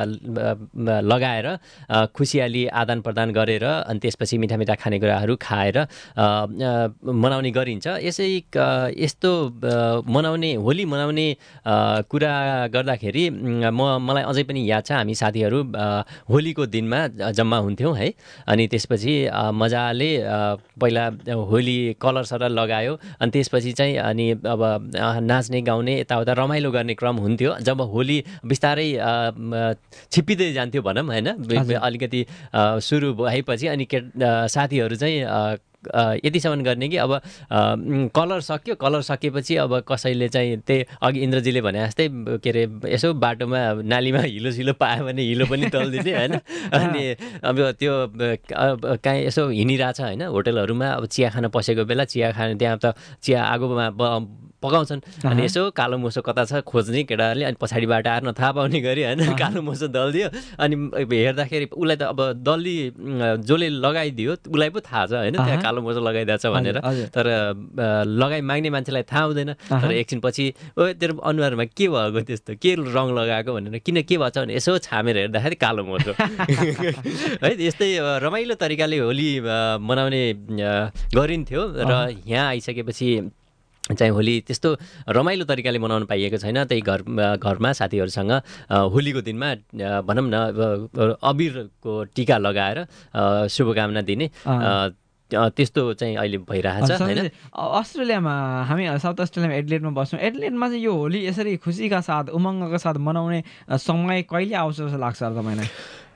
लगाएर खुसियाली आदान प्रदान गरेर अनि त्यसपछि मिठा मिठा खानेकुराहरू खाएर मनाउने गरिन्छ। यस्तो मनाउने होली मनाउने कुरा गर्दाखेरि मलाई अझै पनि याद छ, हामी साथीहरू होलीको दिनमा जम्मा हुन्थ्यौँ है। अनि त्यसपछि मजाले पहिला होली कलर सलर लगायो अनि त्यसपछि चाहिँ अनि अब नाच्ने गाउने यताउता रमाइलो गर्ने क्रम हुन्थ्यो। जब होली बिस्तारै छिप्पिँदै जान्थ्यो भनौँ होइन, अलिकति सुरु भएपछि अनि साथीहरू चाहिँ यतिसम्म गर्ने कि अब कलर सक्यो, कलर सकेपछि अब कसैले चाहिँ त्यही अघि इन्द्रजीले भने जस्तै के अरे यसो बाटोमा नालीमा हिलो पायो भने हिलो पनि तल्दिने होइन। अनि अब त्यो कहीँ यसो हिँडिरहेछ होइन, होटलहरूमा अब चिया खान पसेको बेला चिया खाने त्यहाँ त चिया आगोमा पकाउँछन् अनि यसो कालो मोसो कता छ खोज्ने केटाहरूले, अनि पछाडिबाट आएर नथाहा पाउने गरी होइन कालो मोसो दलिदियो। अनि हेर्दाखेरि उसलाई त अब दल्दी जसले लगाइदियो उसलाई पो थाहा छ होइन त्यहाँ कालो मोसो लगाइदिएको छ भनेर, तर माग्ने मान्छेलाई थाहा हुँदैन। तर एकछिनपछि तेरो अनुहारमा के भएको त्यस्तो, के रङ लगाएको भनेर, किन के भएछ भने यसो छामेर हेर्दाखेरि कालो मोसो है। यस्तै रमाइलो तरिकाले होली मनाउने गरिन्थ्यो र यहाँ आइसकेपछि चाहिँ होली त्यस्तो रमाइलो तरिकाले मनाउन पाइएको छैन। त्यही घरमा साथीहरूसँग होलीको दिनमा भनौँ न अबिरको टिका लगाएर शुभकामना दिने त्यस्तो चाहिँ अहिले भइरहेछ होइन। अस्ट्रेलियामा हामी साउथ अस्ट्रेलियामा एडिलेडमा बस्छौँ, एडिलेडमा चाहिँ यो होली यसरी खुसीका साथ उमङ्गका साथ मनाउने समय कहिले आउँछ जस्तो लाग्छ तपाईँलाई?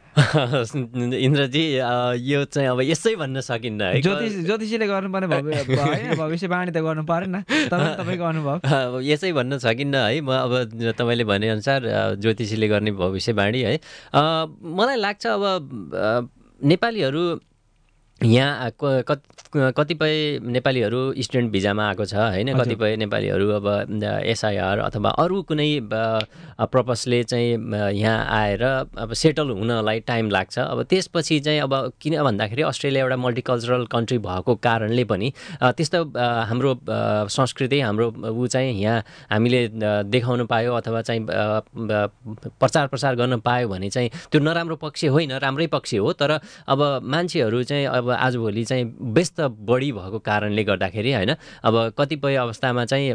इन्द्रजी यो चाहिँ अब यसै भन्न सकिन्न है, ज्योतिषीले गर्नुपर्ने भविष्यवाणी त गर्नु परेन, तपाईँको अनुभव यसै भन्न सकिन्न है। म अब तपाईँले भनेअनुसार ज्योतिषीले गर्ने भविष्यवाणी है, मलाई लाग्छ अब नेपालीहरू यहाँ कतिपय नेपालीहरू स्टुडेन्ट भिजामा आएको छ होइन, कतिपय नेपालीहरू अब एसआइआर अथवा अरू कुनै पर्पसले चाहिँ यहाँ आएर अब सेटल हुनलाई टाइम लाग्छ। अब त्यसपछि चाहिँ अब किन भन्दाखेरि अस्ट्रेलिया एउटा मल्टिकल्चरल कन्ट्री भएको कारणले पनि त्यस्तो हाम्रो संस्कृति हाम्रो ऊ चाहिँ यहाँ हामीले देखाउनु पायो अथवा चाहिँ प्रचार प्रसार गर्न पायो भने चाहिँ त्यो नराम्रो पक्ष होइन, राम्रै पक्ष हो। तर अब मान्छेहरू चाहिँ अब आजभोलि चाहिँ व्यस्त बढी भएको कारणले गर्दाखेरि होइन, अब कतिपय अवस्थामा चाहिँ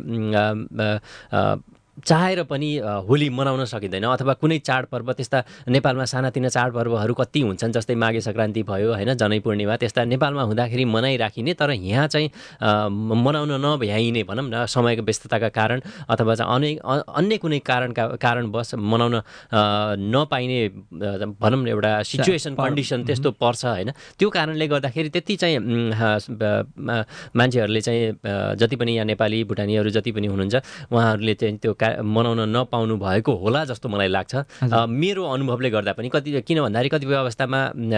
चाहेर पनि होली मनाउन सकिँदैन अथवा कुनै चाडपर्व त्यस्ता नेपालमा सानातिना चाडपर्वहरू कति हुन्छन्, जस्तै माघे सङ्क्रान्ति भयो होइन, जनै पूर्णिमा, त्यस्ता नेपालमा हुँदाखेरि मनाइराखिने तर यहाँ चाहिँ मनाउन नभ्याइने भनौँ न समयको व्यस्तताका कारण अथवा चाहिँ अन्य कुनै कारणवश मनाउन नपाइने भनौँ न एउटा सिचुएसन कन्डिसन त्यस्तो पर्छ होइन। त्यो कारणले गर्दाखेरि त्यति चाहिँ मान्छेहरूले चाहिँ जति पनि यहाँ नेपाली भुटानीहरू जति पनि हुनुहुन्छ उहाँहरूले चाहिँ त्यो मनाउन नपाउनु भएको होला जस्तो मलाई लाग्छ मेरो अनुभवले गर्दा पनि। किन भन्दाखेरि कतिपय अवस्थामा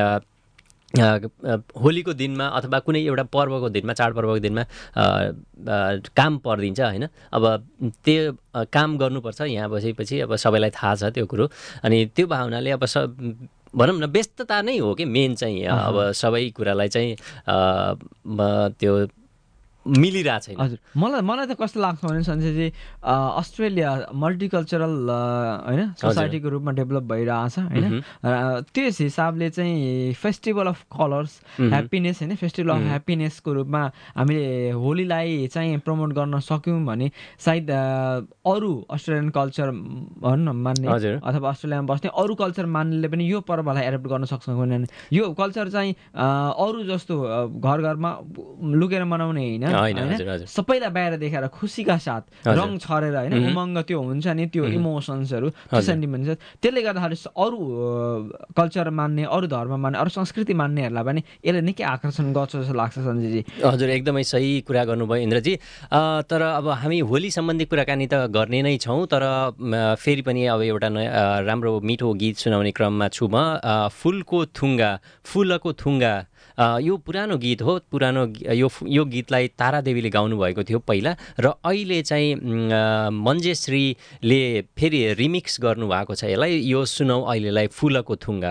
होलीको दिनमा अथवा कुनै एउटा पर्वको दिनमा चाडपर्वको दिनमा काम परिदिन्छ होइन। अब त्यो काम गर्नुपर्छ यहाँ बसेपछि, अब सबैलाई थाहा छ त्यो कुरो। अनि त्यो भावनाले अब भनौँ न व्यस्तता नै हो कि मेन चाहिँ अब सबै कुरालाई चाहिँ त्यो मिलिरहेको छैन। हजुर, मलाई त कस्तो लाग्छ भने सञ्जयजी अस्ट्रेलिया मल्टिकल्चरल होइन सोसाइटीको रूपमा डेभलप भइरहेछ होइन। त्यस हिसाबले चाहिँ फेस्टिभल अफ कलर्स ह्याप्पिनेस होइन, फेस्टिभल अफ ह्याप्पिनेसको रूपमा हामीले होलीलाई चाहिँ प्रमोट गर्न सक्यौँ भने सायद अरू अस्ट्रेलियन कल्चर भनौँ न मान्ने अथवा अस्ट्रेलियामा बस्ने अरू कल्चर मान्नेले पनि यो पर्वलाई एडप्ट गर्न सक्छ भने यो कल्चर चाहिँ अरू जस्तो घर घरमा लुकेर मनाउने होइन, सबैलाई बाहिर देखाएर खुसीका साथ रङ छरेर होइन उमङ्ग त्यो हुन्छ नि त्यो इमोसन्सहरू त्यो सेन्टिमेन्ट्स त्यसले गर्दाखेरि अरू कल्चर मान्ने अरू धर्म मान्ने अरू संस्कृति मान्नेहरूलाई पनि यसले निकै आकर्षण गर्छ जस्तो लाग्छ सञ्जयजी। हजुर एकदमै सही कुरा गर्नुभयो इन्द्रजी। तर अब हामी होली सम्बन्धी कुराकानी त गर्ने नै छौँ, तर फेरि पनि अब एउटा राम्रो मिठो गीत सुनाउने क्रममा छु म। फुलको थुङ्गा यो पुरानो गीत हो। यो गीतलाई तारादेवीले गाउनुभएको थियो पहिला, र अहिले चाहिँ मञ्जेश्रीले फेरि रिमिक्स गर्नुभएको छ यसलाई। यो सुनौ अहिलेलाई फुलको थुङ्गा।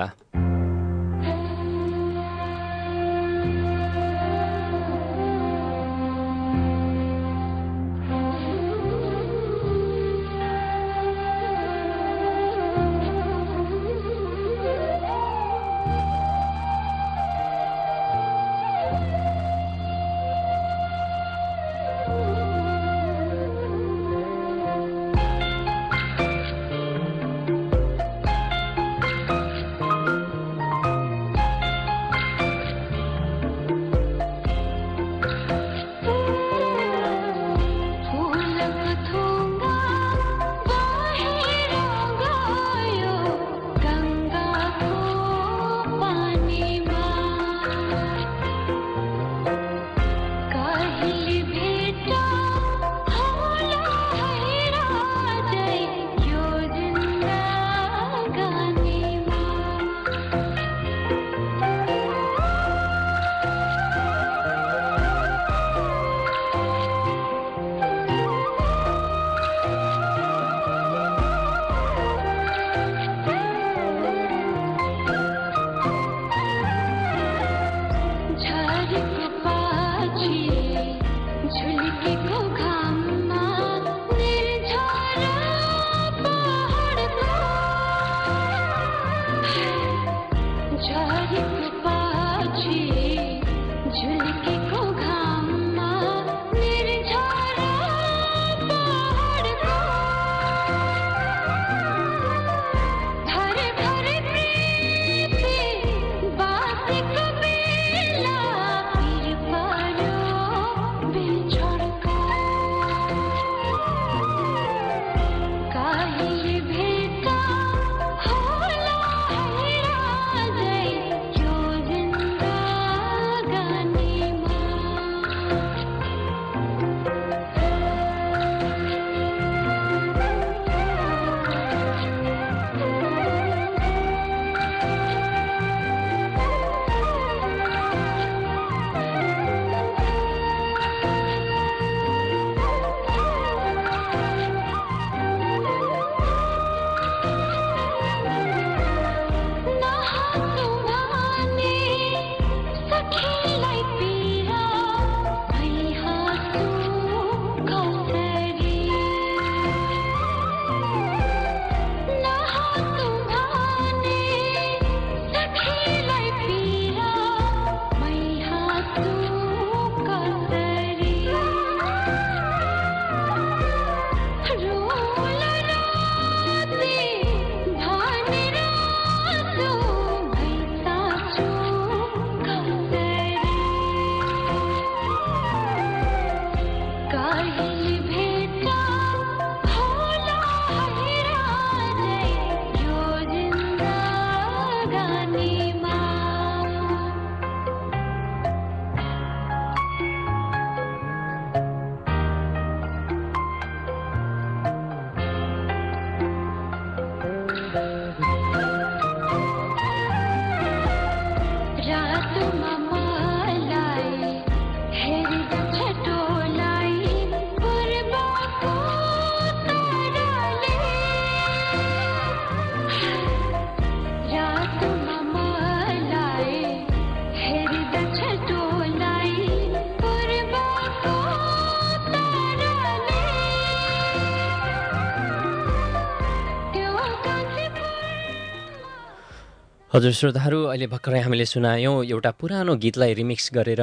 हजुर श्रोताहरू, अहिले भर्खरै हामीले सुनायौँ एउटा पुरानो गीतलाई रिमिक्स गरेर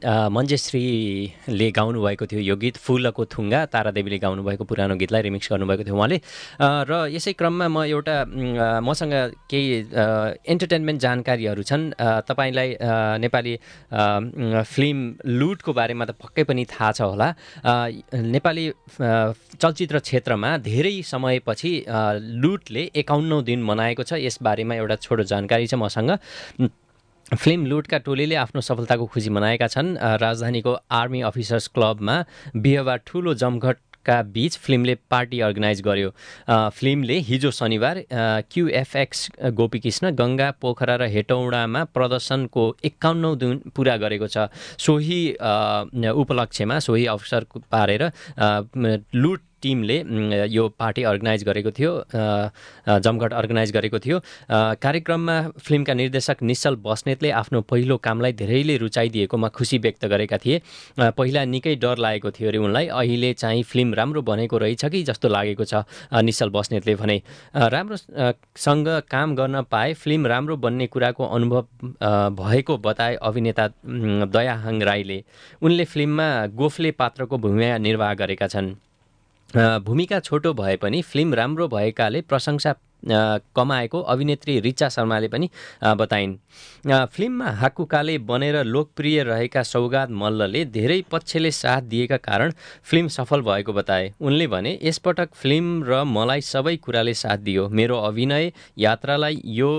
मञ्जेश्रीले गाउनुभएको थियो। यो गीत फुलको थुङ्गा तारादेवीले गाउनुभएको पुरानो गीतलाई रिमिक्स गर्नुभएको थियो उहाँले। र यसै क्रममा म एउटा मसँग केही एन्टरटेनमेन्ट जानकारीहरू छन्। तपाईँलाई नेपाली फिल्म लुटको बारेमा त पक्कै पनि थाहा छ होला। नेपाली चलचित्र क्षेत्रमा धेरै समयपछि लुटले 51औं दिन मनाएको छ। यसबारेमा एउटा छोटो जानकारी छ मसँग। फिल्म लुटका टोलीले आफ्नो सफलताको खुसी मनाएका छन्। राजधानीको आर्मी अफिसर्स क्लबमा बिहिबार ठुलो जमघटका बीच फिल्मले पार्टी अर्गनाइज गर्यो। फिल्मले हिजो शनिबार QFX गोपीकृष्ण, गङ्गा, पोखरा र हेटौडामा प्रदर्शनको 51औं दिन पुरा गरेको छ। सोही उपलक्ष्यमा सोही अवसर पारेर लुट टिमले यो पार्टी अर्गनाइज गरेको थियो, जमघट अर्गनाइज गरेको थियो। कार्यक्रममा फिल्मका निर्देशक निश्चल बस्नेतले आफ्नो पहिलो कामलाई धेरैले रुचाइदिएकोमा खुसी व्यक्त गरेका थिए। पहिला निकै डर लागेको थियो अरे उनलाई, अहिले चाहिँ फिल्म राम्रो बनेको रहेछ कि जस्तो लागेको छ निश्चल बस्नेतले भने। राम्रोसँग काम गर्न पाए फिल्म राम्रो बन्ने कुराको अनुभव भएको बताए अभिनेता दयाहाङ राईले। उनले फिल्ममा गोफले पात्रको भूमिका निर्वाह गरेका छन्। भूमिका छोटो भए पनि फिल्म राम्रो भएकाले प्रशंसा कमाएको अभिनेत्री रिचा शर्माले पनि बताइन्। फिल्ममा हाकुकाले बनेर लोकप्रिय रहेका सौगात मल्लले धेरै पक्षले साथ दिएका कारण फिल्म सफल भएको बताए। उनले भने, यसपटक फिल्म र मलाई सबै कुराले साथ दियो। मेरो अभिनय यात्रालाई यो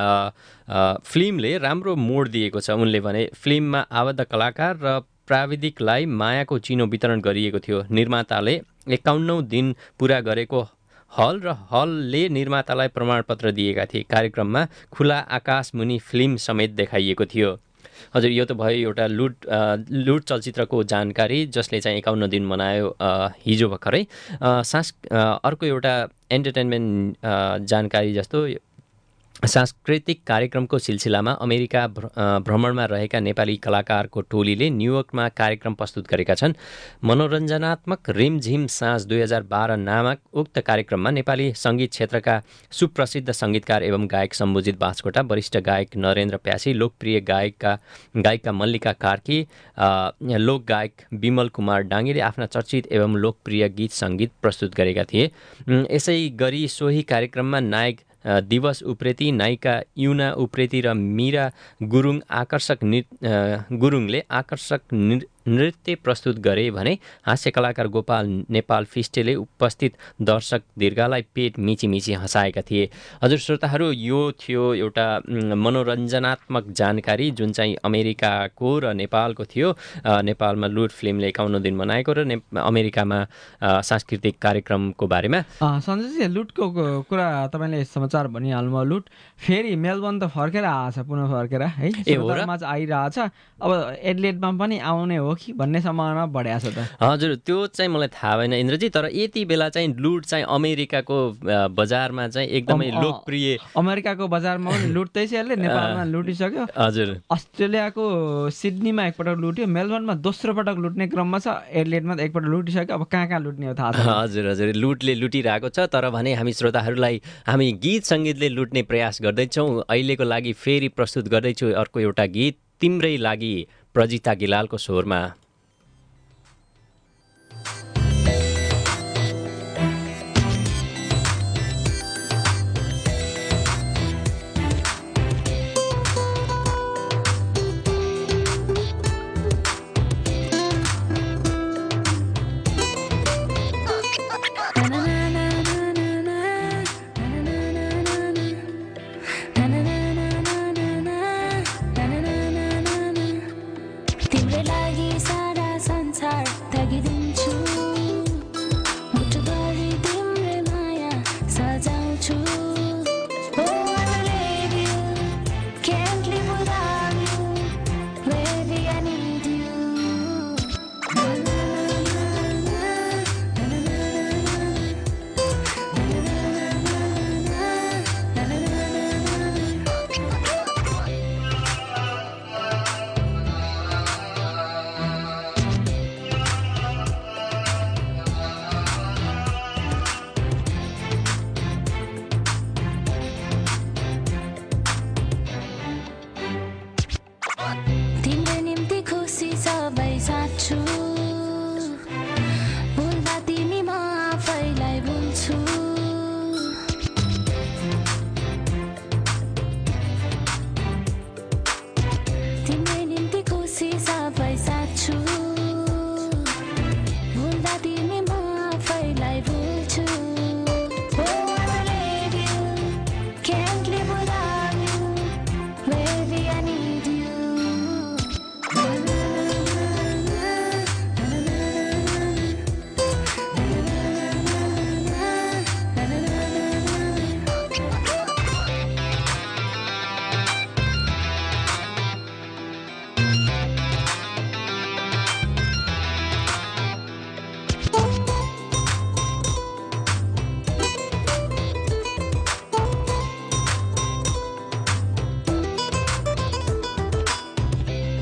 फिल्मले राम्रो मोड दिएको छ। उनले भने, फिल्ममा आबद्ध कलाकार र प्राविधिकलाई मायाको चिनो वितरण गरिएको थियो। निर्माताले 51औं दिन पुरा गरेको हल र हलले निर्मातालाई प्रमाणपत्र दिएका थिए। कार्यक्रममा खुला आकाश मुनि फिल्म समेत देखाइएको थियो। हजुर, यो त भयो एउटा लुट चलचित्रको जानकारी जसले चाहिँ 51 दिन मनायो हिजो भर्खरै। अर्को एउटा एन्टरटेनमेन्ट जानकारी जस्तो सांस्कृतिक कार्यक्रमको सिलसिलामा अमेरिका भ्रमणमा रहेका नेपाली कलाकारको टोलीले न्युयोर्कमा कार्यक्रम प्रस्तुत गरेका छन्। मनोरञ्जनात्मक रिमझिम साँझ 2012 नामक उक्त कार्यक्रममा नेपाली सङ्गीत क्षेत्रका सुप्रसिद्ध सङ्गीतकार एवं गायक सम्बुजित बास्कोटा, वरिष्ठ गायक नरेन्द्र प्यासी, लोकप्रिय गायिका मल्लिका कार्की, लोकगायक विमल कुमार डाङ्गेले आफ्ना चर्चित एवं लोकप्रिय गीत सङ्गीत प्रस्तुत गरेका थिए। यसै गरी सोही कार्यक्रममा नायक दिवस उप्रेती, नायिका युना उप्रेती र मीरा गुरुङले आकर्षक नृत्य प्रस्तुत गरे भने हास्य कलाकार गोपाल नेपाल फिस्टेले उपस्थित दर्शक दीर्घालाई पेट मिची हँसाएका थिए। हजुर श्रोताहरू, यो थियो एउटा मनोरञ्जनात्मक जानकारी जुन चाहिँ अमेरिकाको र नेपालको थियो। नेपालमा लुट फिल्मले 51 दिन मनाएको र अमेरिकामा सांस्कृतिक कार्यक्रमको बारेमा। सञ्जयजी, लुटको कुरा तपाईँले समाचार भनिहाल्नुभयो। लुट फेरि मेलबर्न त फर्केर आएछ, पुनः फर्केर है आइरहेछ। अब एडलेटमा पनि आउने हो कि भन्ने सम्भावना बढ्या छ त? हजुर, त्यो चाहिँ मलाई थाहा भएन इन्द्रजी, तर यति बेला चाहिँ लुट चाहिँ अमेरिकाको बजारमा चाहिँ एकदमै लोकप्रिय। अमेरिकाको बजारमा पनि लुट्दै छ, यसले नेपालमा लुटिसक्यो। हजुर, अस्ट्रेलियाको सिडनीमा एकपटक लुट्यो, मेलबर्नमा दोस्रो पटक लुट्ने क्रममा छ, एडलेटमा त एकपटक लुटिसक्यो। अब कहाँ लुट्ने हो थाहा छैन। हजुर, लुटले लुटिरहेको छ। तर भने हामी श्रोताहरूलाई हामी गीत सङ्गीतले लुट्ने प्रयास गर्दैछौँ। अहिलेको लागि फेरि प्रस्तुत गर्दैछु अर्को एउटा गीत तिम्रै लागि, प्रजिता गिलालको स्वरमा। तिम्रै लागि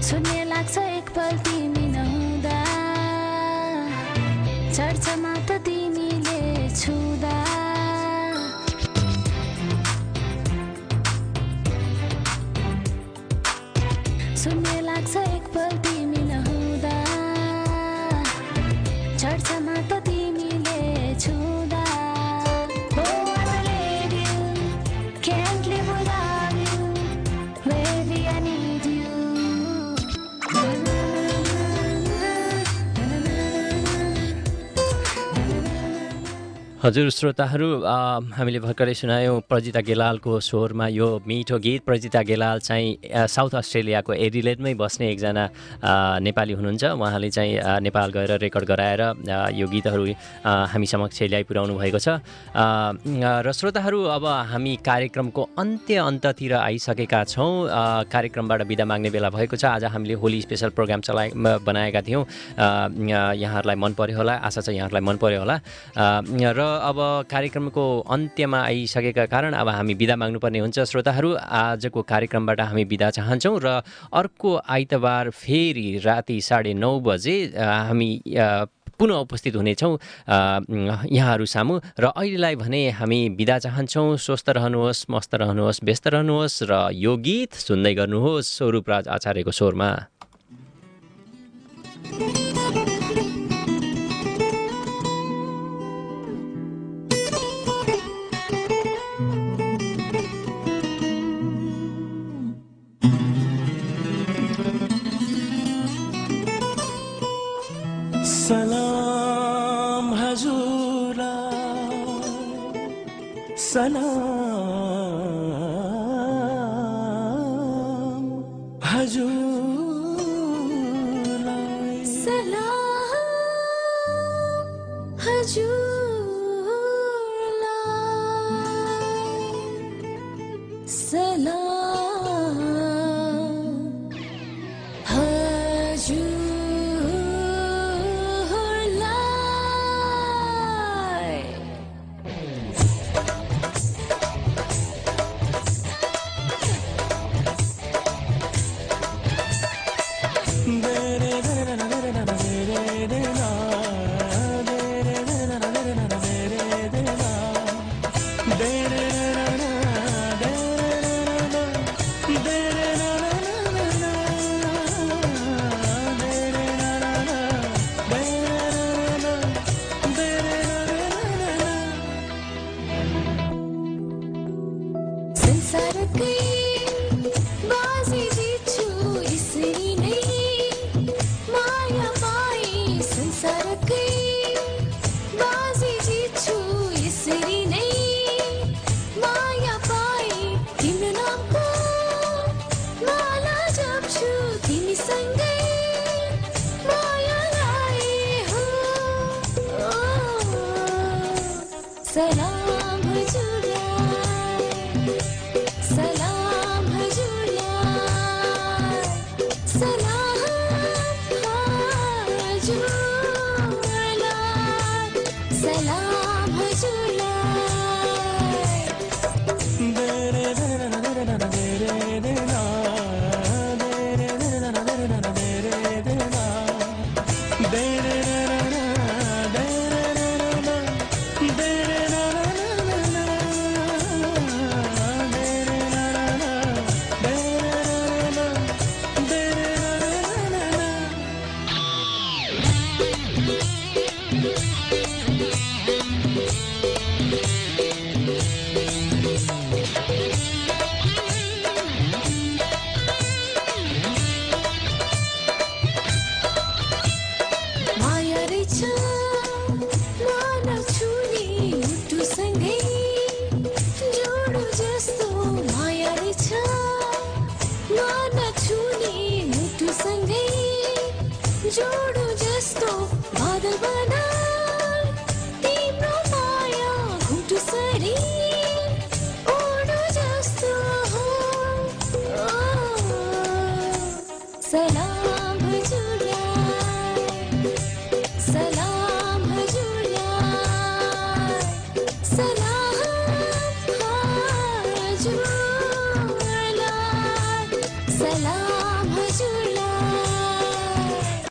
सुन्ने लाग्छ एकपल तिमी नहुँदा चर्चमा त तिमीले छुँदा सुन्ने लाग्छ एकपल तिमी नहुँदा चर्चमा त तिमीले छुँदा Oh, I believe you, can't live without you, baby, I need you. हजुर श्रोताहरू हामीले भर्खरै सुनायौँ प्रजिता गेलालको स्वरमा यो मिठो गीत। प्रजिता गेलाल चाहिँ साउथ अस्ट्रेलियाको एडिलेडमै बस्ने एकजना नेपाली हुनुहुन्छ। उहाँले चाहिँ नेपाल गएर रेकर्ड गराएर यो गीतहरू हामी समक्ष ल्याइपुर्याउनु भएको छ। र श्रोताहरू अब हामी कार्यक्रमको अन्ततिर आइसकेका छौँ। कार्यक्रमबाट बिदा माग्ने बेला भएको छ। आज हामीले होली स्पेसल प्रोग्राम बनाएका थियौँ। यहाँहरूलाई मन पर्यो होला, आशा छ यहाँहरूलाई मन पर्यो होला। र अब कार्यक्रमको अन्त्यमा आइसकेका कारण अब हामी बिदा माग्नुपर्ने हुन्छ। श्रोताहरू आजको कार्यक्रमबाट हामी बिदा चाहन्छौँ र अर्को आइतबार फेरि राति 9:30 बजे हामी पुनः उपस्थित हुनेछौँ यहाँहरू सामु। र अहिलेलाई भने हामी बिदा चाहन्छौँ। स्वस्थ रहनुहोस्, मस्त रहनुहोस्, व्यस्त रहनुहोस् र यो गीत सुन्दै गर्नुहोस् स्वरूपराज आचार्यको स्वरमा। सलाम हजुरलाई, सलाम हजुरलाई, सलाम हजुरलाई, सलाम सलाम हजुरलाई, सलाम हजुरलाई, सलाम हजुरलाई, सलाम जोडो जस्तो बादल बना तिम्रो माया घुटु सरी ओडो जस्तो हो सलाम हजुरलाई, सलाम हजुरलाई, सलाम हजुरलाई, सलाम